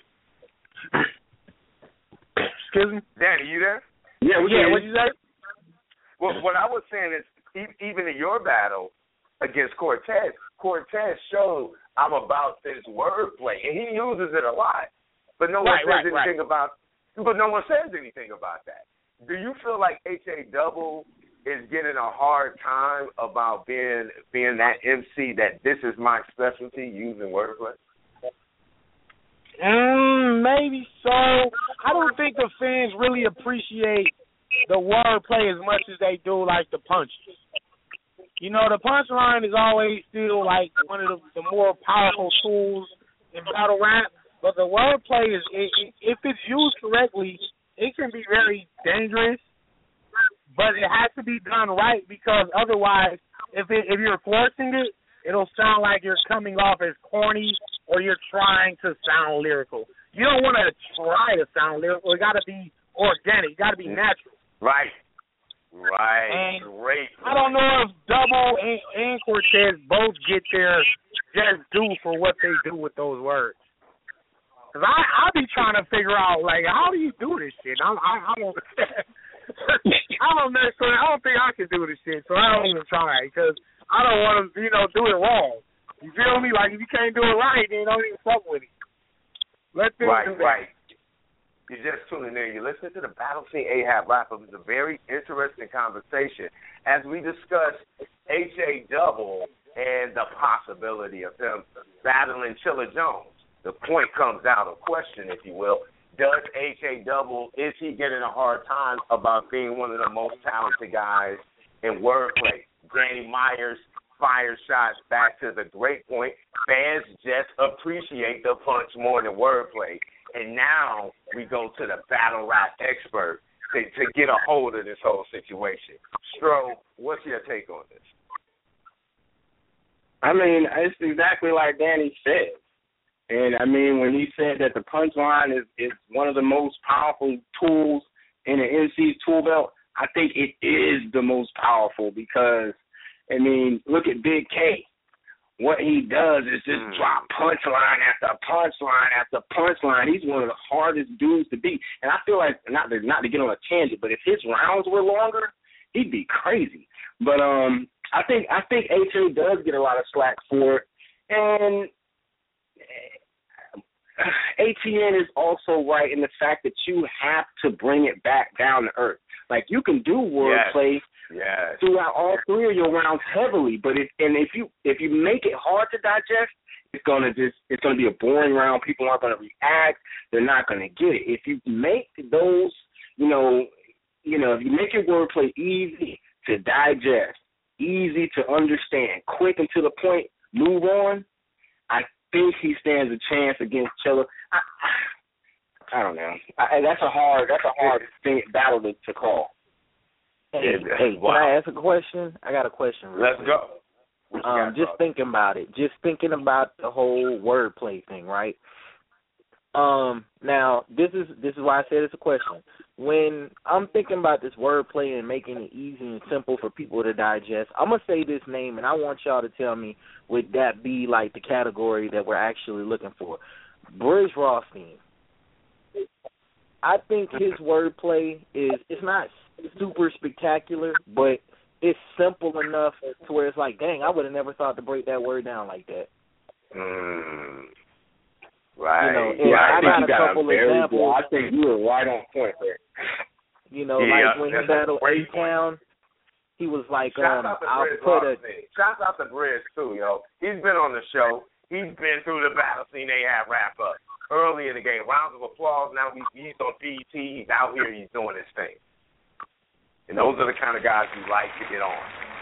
Excuse me, Danny, you there? Yeah, we yeah. What you say? Well, what I was saying is, even in your battle against Cortez, Cortez showed I'm about this wordplay, and he uses it a lot. But no one right, says right, anything right. about. But no one says anything about that. Do you feel like H A Double is getting a hard time about being being that M C that this is my specialty, using wordplay? Mm, maybe so. I don't think the fans really appreciate the wordplay as much as they do like the punches. You know, the punchline is always still like one of the, the more powerful tools in battle rap, but the wordplay is, it, it, if it's used correctly, it can be very dangerous. But it has to be done right, because otherwise, if it, if you're forcing it, it'll sound like you're coming off as corny or you're trying to sound lyrical. You don't want to try to sound lyrical. It got to be organic. It got to be natural. Right. Right. And Great. I don't know if Double and, and Cortez both get their just due for what they do with those words. Because I, I be trying to figure out, like, how do you do this shit? I, I, I don't I don't necessarily, I don't think I can do this shit, so I don't even try, because I don't want to, you know, do it wrong. You feel me? Like, if you can't do it right, then don't even fuck with it. Let them Right, do that. right. You're just tuning in. You're listening to the Battle Scene Ahab Wrap-Up. It's a very interesting conversation as we discuss H A Double and the possibility of him battling Chilla Jones. The point comes out of question, if you will. Does H A Double, is he getting a hard time about being one of the most talented guys in wordplay? Danny Myers fires shots back to the great point. Fans just appreciate the punch more than wordplay. And now we go to the battle rap expert to, to get a hold of this whole situation. Stro, what's your take on this? I mean, it's exactly like Danny said. And, I mean, when he said that the punchline is, is one of the most powerful tools in the M C's tool belt, I think it is the most powerful because, I mean, look at Big K. What he does is just mm. drop punchline after punchline after punchline. He's one of the hardest dudes to beat. And I feel like, not to, not to get on a tangent, but if his rounds were longer, he'd be crazy. But um, I think I think H A does get a lot of slack for it. And A T N is also right in the fact that you have to bring it back down to earth. Like, you can do wordplay yes. yes. throughout all three of your rounds heavily, but if and if you if you make it hard to digest, it's gonna just it's gonna be a boring round. People aren't gonna react. They're not gonna get it. If you make those, you know, you know, if you make your wordplay easy to digest, easy to understand, quick and to the point, move on, I think he stands a chance against Chilla. I, I, I don't know. I, that's a hard. That's a hard thing, battle to, to call. Hey, Yeah, hey, wow. can I ask a question? I got a question. Real Let's quick. go. What you Um, got, just bro? thinking about it. Just thinking about the whole wordplay thing, right? Um, now this is this is why I said it's a question. When I'm thinking about this wordplay and making it easy and simple for people to digest, I'm gonna say this name, and I want y'all to tell me, would that be like the category that we're actually looking for? Bridge Rothstein. I think his wordplay is it's not super spectacular, but it's simple enough to where it's like, dang, I would have never thought to break that word down like that. Mm. Right. You know, yeah, I, I got think a couple examples. I think you were right on point there. You know, yeah, like when he battled A-Town, he was like, Shout um, out to I'll Briz put a... Shout out to Briz, too, yo. He's been on the show. He's been through the battle scene they have wrap up early in the game. Rounds of applause. Now he's, he's on B E T. He's out here. He's doing his thing. And those are the kind of guys you like to get on.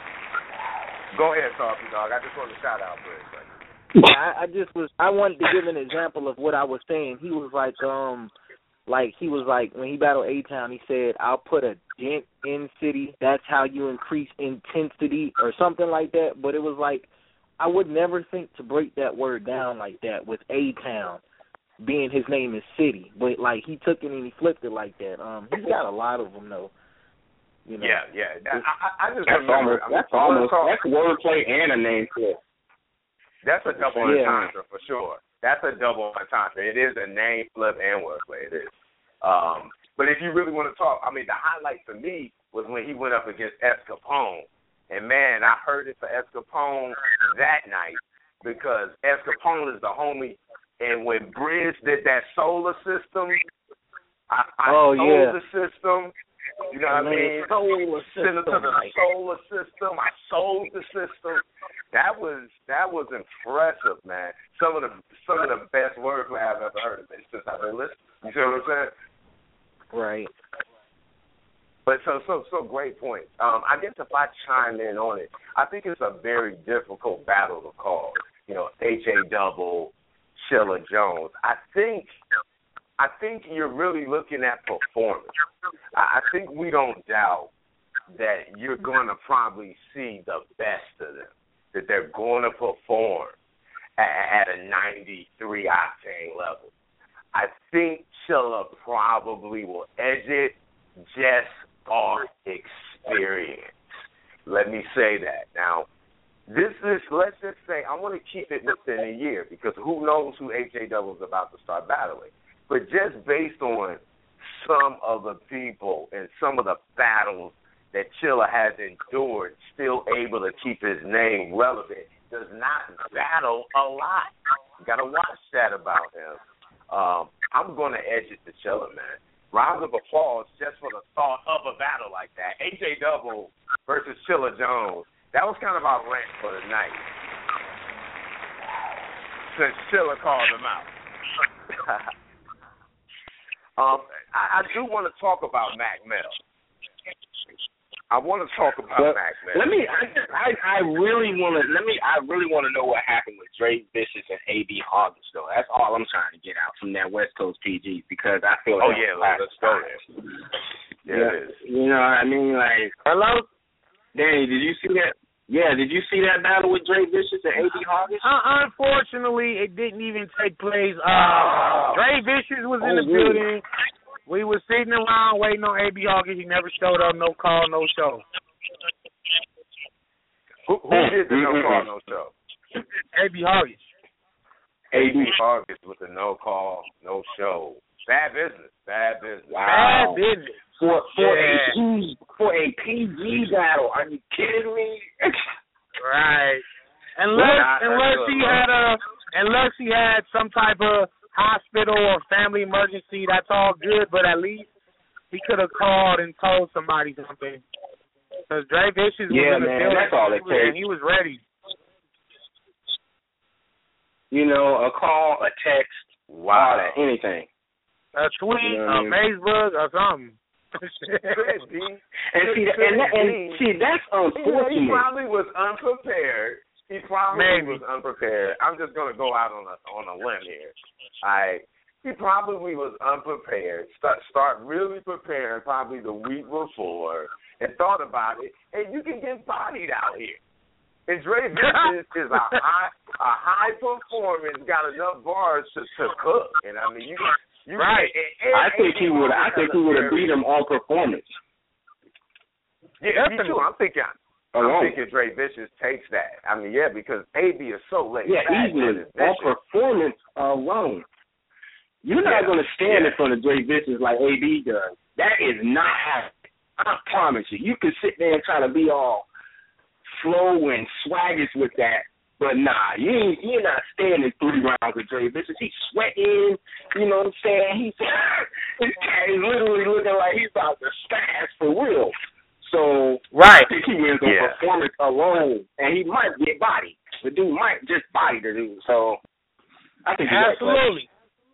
Go ahead, Sophie, dog. I just want to shout out Briz. Right? I, I just was. I wanted to give an example of what I was saying. He was like, um, like he was like when he battled A-Town. He said, "I'll put a dent in city. That's how you increase intensity," or something like that. But it was like I would never think to break that word down like that with A-Town being his name is City. But like he took it and he flipped it like that. Um, he's got a lot of them though. You know. Yeah, yeah. I, I, I just that's remember. almost, I mean, that's almost that's wordplay and a name flip. That's a double yeah. entendre for sure. That's a double entendre. It is a name flip and wordplay. It is. Um, but if you really want to talk, I mean, the highlight for me was when he went up against Es Capone. And, man, I heard it for Es Capone that night because Es Capone is the homie. And when Briz did that solar system, I, I oh, sold yeah. the system. You know what I mean? Solar Send it to system. the solar system. I sold the system. That was that was impressive, man. Some of the some of the best wordplay I've ever heard of it since I've been listening. You see what I'm saying? Right. But so so so great point. Um, I guess if I chime in on it, I think it's a very difficult battle to call. You know, H A Double, Chilla Jones. I think I think you're really looking at performance. I, I think we don't doubt that you're going to probably see the best of them, that they're going to perform at, at a ninety-three octane level. I think Chilla probably will edge it just off experience. Let me say that. Now, this is, let's just say, I want to keep it within a year because who knows who H A Double is about to start battling. But just based on some of the people and some of the battles that Chilla has endured, still able to keep his name relevant, does not battle a lot. You got to watch that about him. Um, I'm going to edge it to Chilla, man. Rounds of applause just for the thought of a battle like that. H A Double versus Chilla Jones. That was kind of our rant for the night. Since Chilla called him out. um, I, I do want to talk about Mac Mel. I want to talk about well, Mac Mel. Let me. I, I I really want to. Let me. I really want to know what happened with Dre Vicious and A B Hawkins, though. That's all I'm trying to get out from that West Coast P G because I feel. Oh yeah, let's go there. Yeah, yeah, it is. You know what I mean? Like, hello, Danny, did you see that? Yeah, did you see that battle with Dre Vicious and A B Hawkins? Uh, unfortunately, it didn't even take place. Uh, Dre Vicious was in Oh, the really? building. We were sitting around waiting on A B Hawkins. He never showed up. No call, no show. Who, who did the no call, no show? A B Hawkins. A B Hawkins with the no call, no show. Bad business. Bad business. Bad Wow. business. For for Yeah. a P, for a P G battle, are you kidding me? Right. Unless Well, unless that's he good, had a unless he had some type of hospital or family emergency, that's all good. But at least he could have called and told somebody something. Because Dre Vicious was Yeah, in the man, building. that's all it He was- takes. He was ready. You know, a call, a text, all that, anything. A tweet, You know what a I mean? Facebook, or something. Could be. And see, that, and, that, and see, that's He, he unfortunate. probably was unprepared. He probably Maybe. was unprepared. I'm just gonna go out on a on a limb here. I he probably was unprepared. Start start really preparing probably the week before and thought about it. And you can get bodied out here. And Dre Vicious is a high, a high performance, got enough bars to, to cook. And I mean, you, you right. And, and, I think he would. I think he would have beat him on performance. Yeah, me too. I'm thinking. Alone. I'm thinking Dre Vicious takes that. I mean, yeah, because A B is so late. Yeah, easily on performance alone. You're not yeah. going to stand yeah. in front of Dre Vicious like A B does. That is not happening. I promise you. You can sit there and try to be all slow and swaggish with that, but nah, you ain't, you're not standing three rounds with Dre Vicious. He's sweating, you know what I'm saying? He's, this guy is literally looking like he's about to spaz for real. So right. I think he wins on yeah. performance alone, and he might get bodied. The dude might just body the dude. So I think he's absolutely.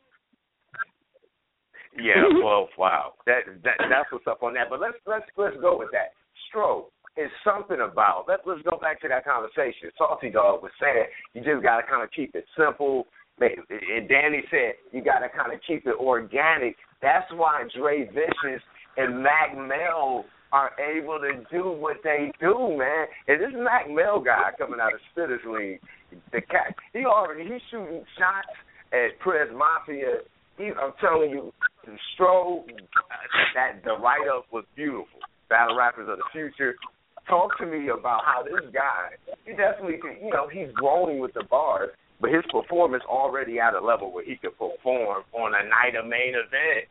Yeah, well, wow, that that that's what's up on that. But let's let's let's go with that. Stro is something about. Let's let's go back to that conversation. Salty Dog was saying you just got to kind of keep it simple. And Danny said you got to kind of keep it organic. That's why Dre Vicious and Mac Mel are able to do what they do, man. And this Mac Mel guy coming out of Spitters League, the cat, he already he's shooting shots at Prez Mafia. He, I'm telling you, Stro, that the write-up was beautiful. Battle Rappers of the Future. Talk to me about how this guy, he definitely, you know, he's growing with the bars, but his performance already at a level where he could perform on a night of main event.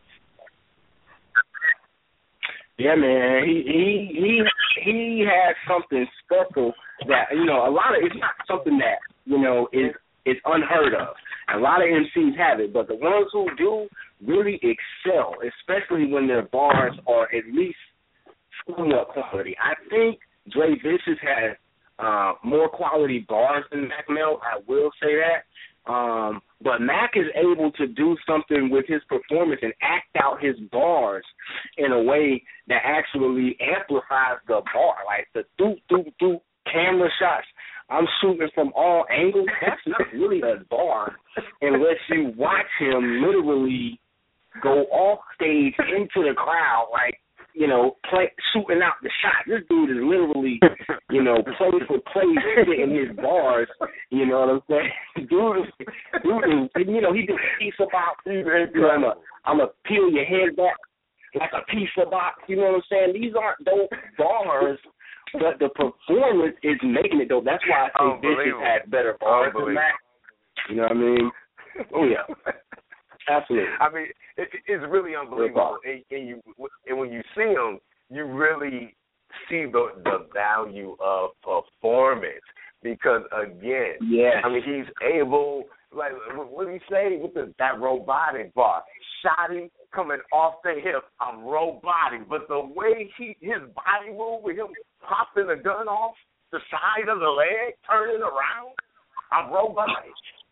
Yeah, man, he he he he has something special that, you know, a lot of it's not something that, you know, is is unheard of. A lot of M Cs have it, but the ones who do really excel, especially when their bars are at least somewhat quality. I think Dre Vicious has uh, more quality bars than Mac Mel. I will say that. Um, but Mac is able to do something with his performance and act out his bars in a way that actually amplifies the bar, like the doop, doop, doop camera shots. I'm shooting from all angles. That's not really a bar unless you watch him literally go off stage into the crowd, like, you know, play, shooting out the shot. This dude is literally, you know, play for play hitting his bars. You know what I'm saying? Dude is, dude is, you know, he did a piece about, you know, I'm a, I'm a peel your head back like a pizza box. You know what I'm saying? These aren't dope bars, but the performance is making it dope. That's why I think Vicious had better bars than that. You know what I mean? Oh yeah. Absolutely. I mean, it, it's really unbelievable. And, and you, and when you see him, you really see the the value of performance. Because again, yeah. I mean, he's able. Like, what did he say with the, that robotic bar? Shotty coming off the hip, I'm robotic. But the way he his body move with him popping the gun off the side of the leg, turning around, I'm robotic.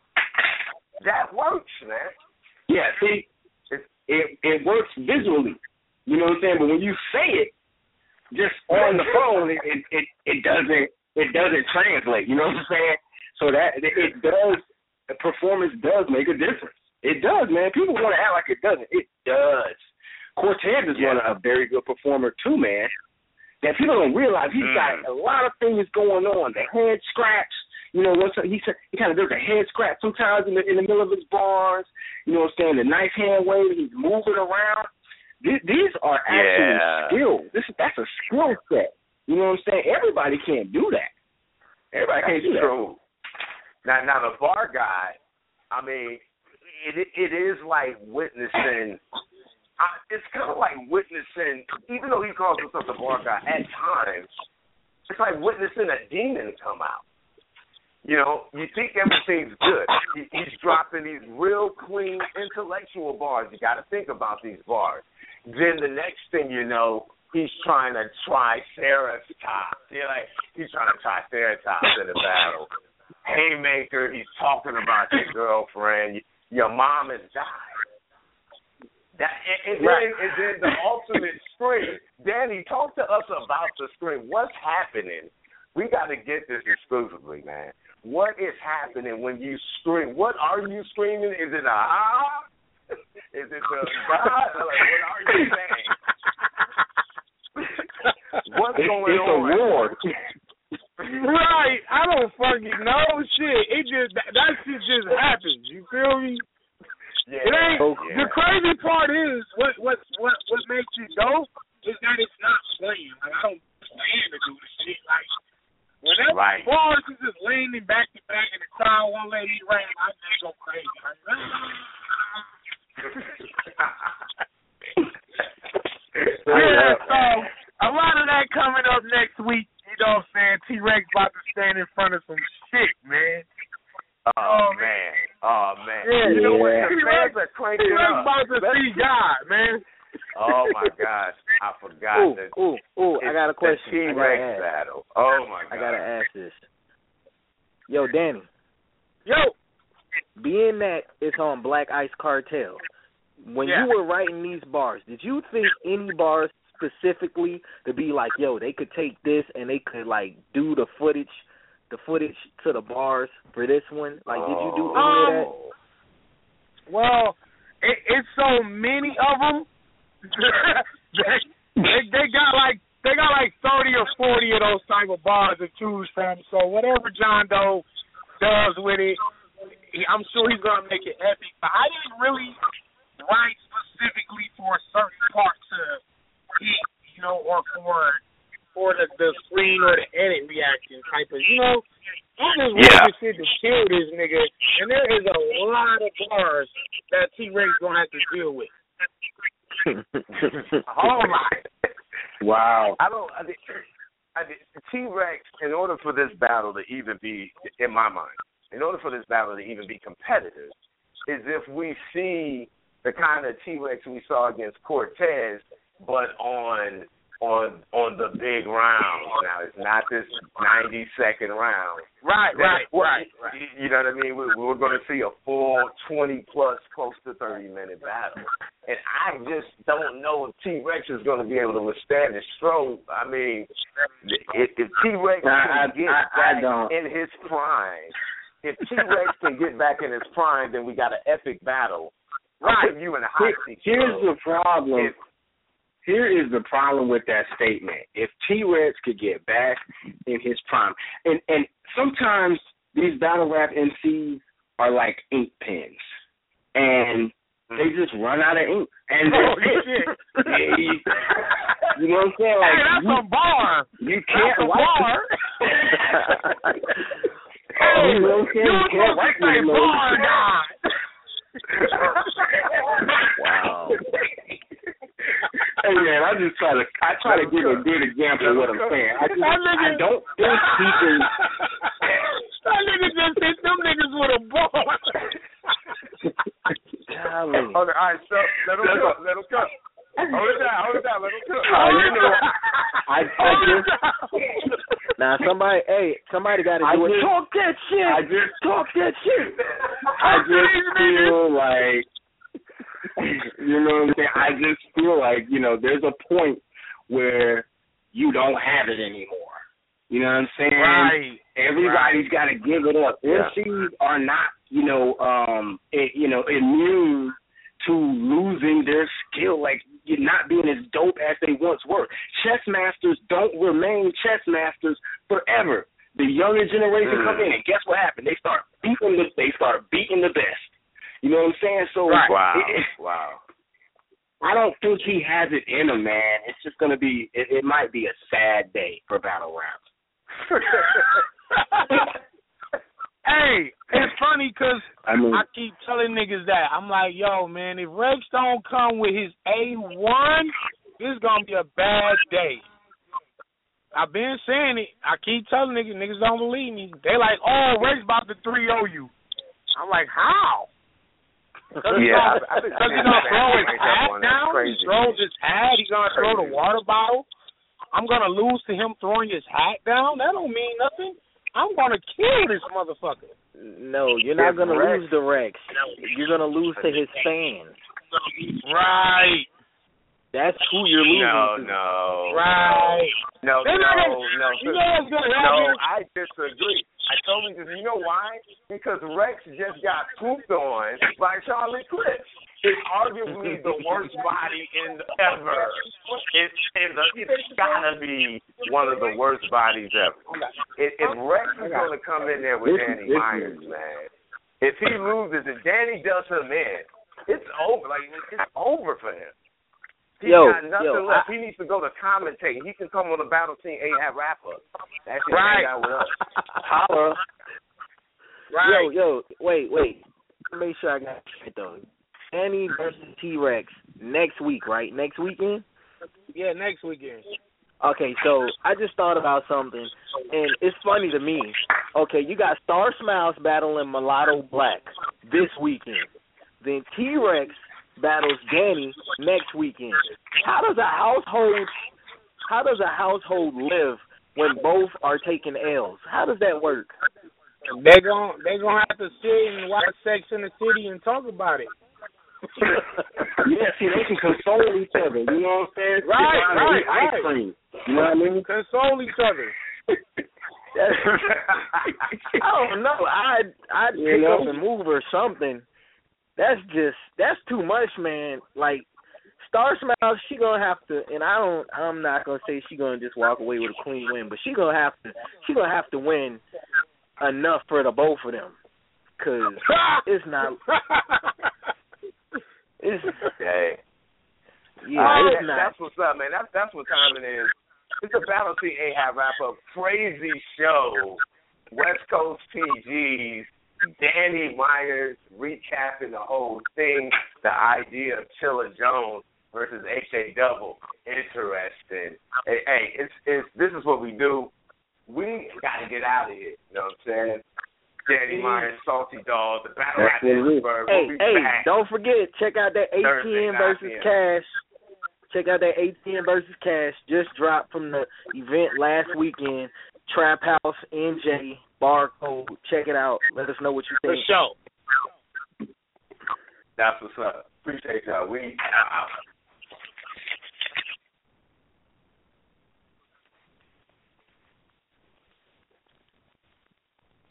That works, man. Yeah, see, it it works visually, you know what I'm saying. But when you say it, just on the phone, it it, it, it doesn't it doesn't translate. You know what I'm saying? So that it, it does. The performance does make a difference. It does, man. People want to act like it doesn't. It does. Cortez is yeah. one of a very good performer too, man. That people don't realize he's mm. got a lot of things going on. The head scratch. You know, once he he kind of does a head scratch sometimes in the in the middle of his bars. You know what I'm saying? The nice hand wave, he's moving around. These, these are actual yeah. skills. This that's a skill set. You know what I'm saying? Everybody can't do that. Everybody that's can't do true. that. Now, now the bar guy, I mean, it it is like witnessing. I, it's kind of like witnessing, even though he calls himself the bar guy, at times, it's like witnessing a demon come out. You know, you think everything's good. He, he's dropping these real clean intellectual bars. You got to think about these bars. Then the next thing you know, he's trying to triceratops. You're like, he's trying to triceratops in a battle. Haymaker, he's talking about your girlfriend. Your mom has died. That, and, and, then, and then the ultimate scream. Danny, talk to us about the scream. What's happening? We got to get this exclusively, man. What is happening when you scream? What are you screaming? Is it a ah? Is it a God? Like, what are you saying? What's going it's on? It's a war. Right. I don't fucking know shit. It just that, that shit just happens. You feel me? Yeah, It ain't. yeah. The crazy part is what what what what makes it dope is that it's not playing. Like I don't plan to do this shit. Like whenever Right. bars is just landing back to back and the crowd won't let me rap, I just go crazy. Like, yeah. So a lot of that coming up next week. You know what I'm saying? T-Rex about to stand in front of some shit, man. Oh, Oh, man. Oh, man. Yeah, You know what? yeah. The fans are cranking T-Rex up. about to see God, man. Oh, my gosh. I forgot Ooh, that. ooh, ooh! I got a question. The I gotta T-Rex ask. battle. Oh, my God. I gotta ask this. Yo, Danny. Yo. Being that it's on Black Ice Cartel, when Yeah. you were writing these bars, did you think any bars specifically to be like, yo, they could take this and they could like do the footage, the footage to the bars for this one? Like, did you do any of that? Oh. Well, it, it's so many of them. they, they they got like they got like thirty or forty of those type of bars to choose from. So whatever John Doe does with it, he, I'm sure he's gonna make it epic. But I didn't really write specifically for a certain part to hit, you know, or for for the, the screen or the edit reaction type of, you know. I just want Yeah. this shit to kill this nigga, and there is a lot of bars that T-Rex gonna have to deal with. A whole lot. Wow. I don't. I, I, T-Rex, in order for this battle to even be, in my mind, in order for this battle to even be competitive, is if we see the kind of T-Rex we saw against Cortez, but on on on the big round. Now it's not this ninety second round. Right, right, Well, right, right. You know what I mean? We're, we're going to see a full twenty plus, close to thirty minute battle, and I just don't know if T-Rex is going to be able to withstand the stroke. I mean, if, if T-Rex I- can get I- I back don't. in his prime, if T-Rex can get back in his prime, then we got an epic battle. I'm Right. putting you in a hot seat. Here's bro. the problem. If- Here is the problem with that statement. If T-Rex could get back in his prime, and and sometimes these battle rap M Cs are like ink pens, and they just run out of ink. And Oh, that's shit. it. Yeah, you, you know what I'm saying? Like Hey, that's you, a bar. you can't That's a write. bar. Oh, you know what I'm saying? You You were can't supposed write to say no bar, more. God. Wow. Hey man, I just try to I try to give a good example of what I'm saying. I just That nigga- I don't think he can. That nigga just hit them niggas with a bar. Golly. Okay, all right, so let him cook. Let him cook. Hold it down. Hold it down. Let him cook. Uh, you know, I I just Now somebody, hey, somebody got to I do it. just- Talk that shit. I just Talk that shit. I just feel like, you know what I'm saying? I just feel like, you know, there's a point where you don't have it anymore. You know what I'm saying? Right. Everybody's got to give it up. Yeah. M Cs are not, you know, um, i you know, immune to losing their skill, like you're not being as dope as they once were. Chess masters don't remain chess masters forever. The younger generation Mm. come in, and guess what happened? They start beating the, they start beating the best. You know what I'm saying? So Right. Wow. it, it, Wow. I don't think he has it in him, man. It's just gonna be, it, it might be a sad day for battle rap. Hey, it's funny because I mean, I keep telling niggas that. I'm like, yo, man, if Rex don't come with his A one, this is going to be a bad day. I've been saying it. I keep telling niggas. Niggas don't believe me. They like, oh, Rex about to three oh you. I'm like, how? Because Yeah, I- I he's think going to that's throw his crazy. That hat one, that's down. He crazy. throws his hat. He's going to throw the Crazy. water bottle. I'm going to lose to him throwing his hat down. That don't mean nothing. I'm going to kill this motherfucker. No, you're not If going to Rex- lose to Rex. You're going to lose to his fans. Right. That's who you're losing No, to. no. Right. No, no, They're not no, gonna- no. you know what's gonna No, happen? I disagree. I totally disagree. You know why? Because Rex just got pooped on by Charlie Clips. It's arguably the worst body in the, ever. It's, it's, it's gotta be one of the worst bodies ever. If, if Rex is going to come in there with This is- Danny this Myers, is- man, if he loses, if Danny does him in, it's over. Like, it's over for him. He Yo, got nothing yo, left. I, he needs to go to commentate. He can come on the Battle Scene A-Hab wrap-up. That shit Right. hang out with us. Holla. Yo, yo, wait, wait. Make sure I got it though. Danny versus T-Rex next week, right? Next weekend? Yeah, next weekend. Okay, so I just thought about something, and it's funny to me. Okay, you got Star Smiles battling Mulatto Black this weekend. Then T-Rex battles Danny next weekend. How does a household how does a household live when both are taking L's? How does that work? They're going they gonna have to sit and watch Sex in the City and talk about it. Yeah, see, they can console each other. You know what I'm saying? Right, Sit down and right, eat ice right. cream. You know what I mean? Console each other. I don't know. I'd I'd You pick know? up and move or something. That's just that's too much, man. Like Star Smiles, she gonna have to, and I don't. I'm not gonna say she gonna just walk away with a clean win, but she gonna have to. She gonna have to win enough for the both of them, cause it's not. It's Hey. yeah, Uh, it's that- not. That's what's up, man. That's that's what time it is. It's a Battle Scene A-Hab wrap-up. Crazy show. West Coast P Gs. Danny Myers recapping the whole thing. The idea of Chilla Jones versus H A Double. Interesting. Hey, hey, it's it's this is what we do. We gotta get out of here. You know what I'm saying? Danny Myers, Salty Dog, the Battle That's at what it is. Pittsburgh. Hey, we'll be hey, back. don't forget, check out that A T Thursday, M nine versus p.m. Cash. Check out that A T M versus Cash. Just dropped from the event last weekend. Trap House, N J, Barcode. Check it out. Let us know what you For think. sure. That's what's up. Appreciate y'all. We out.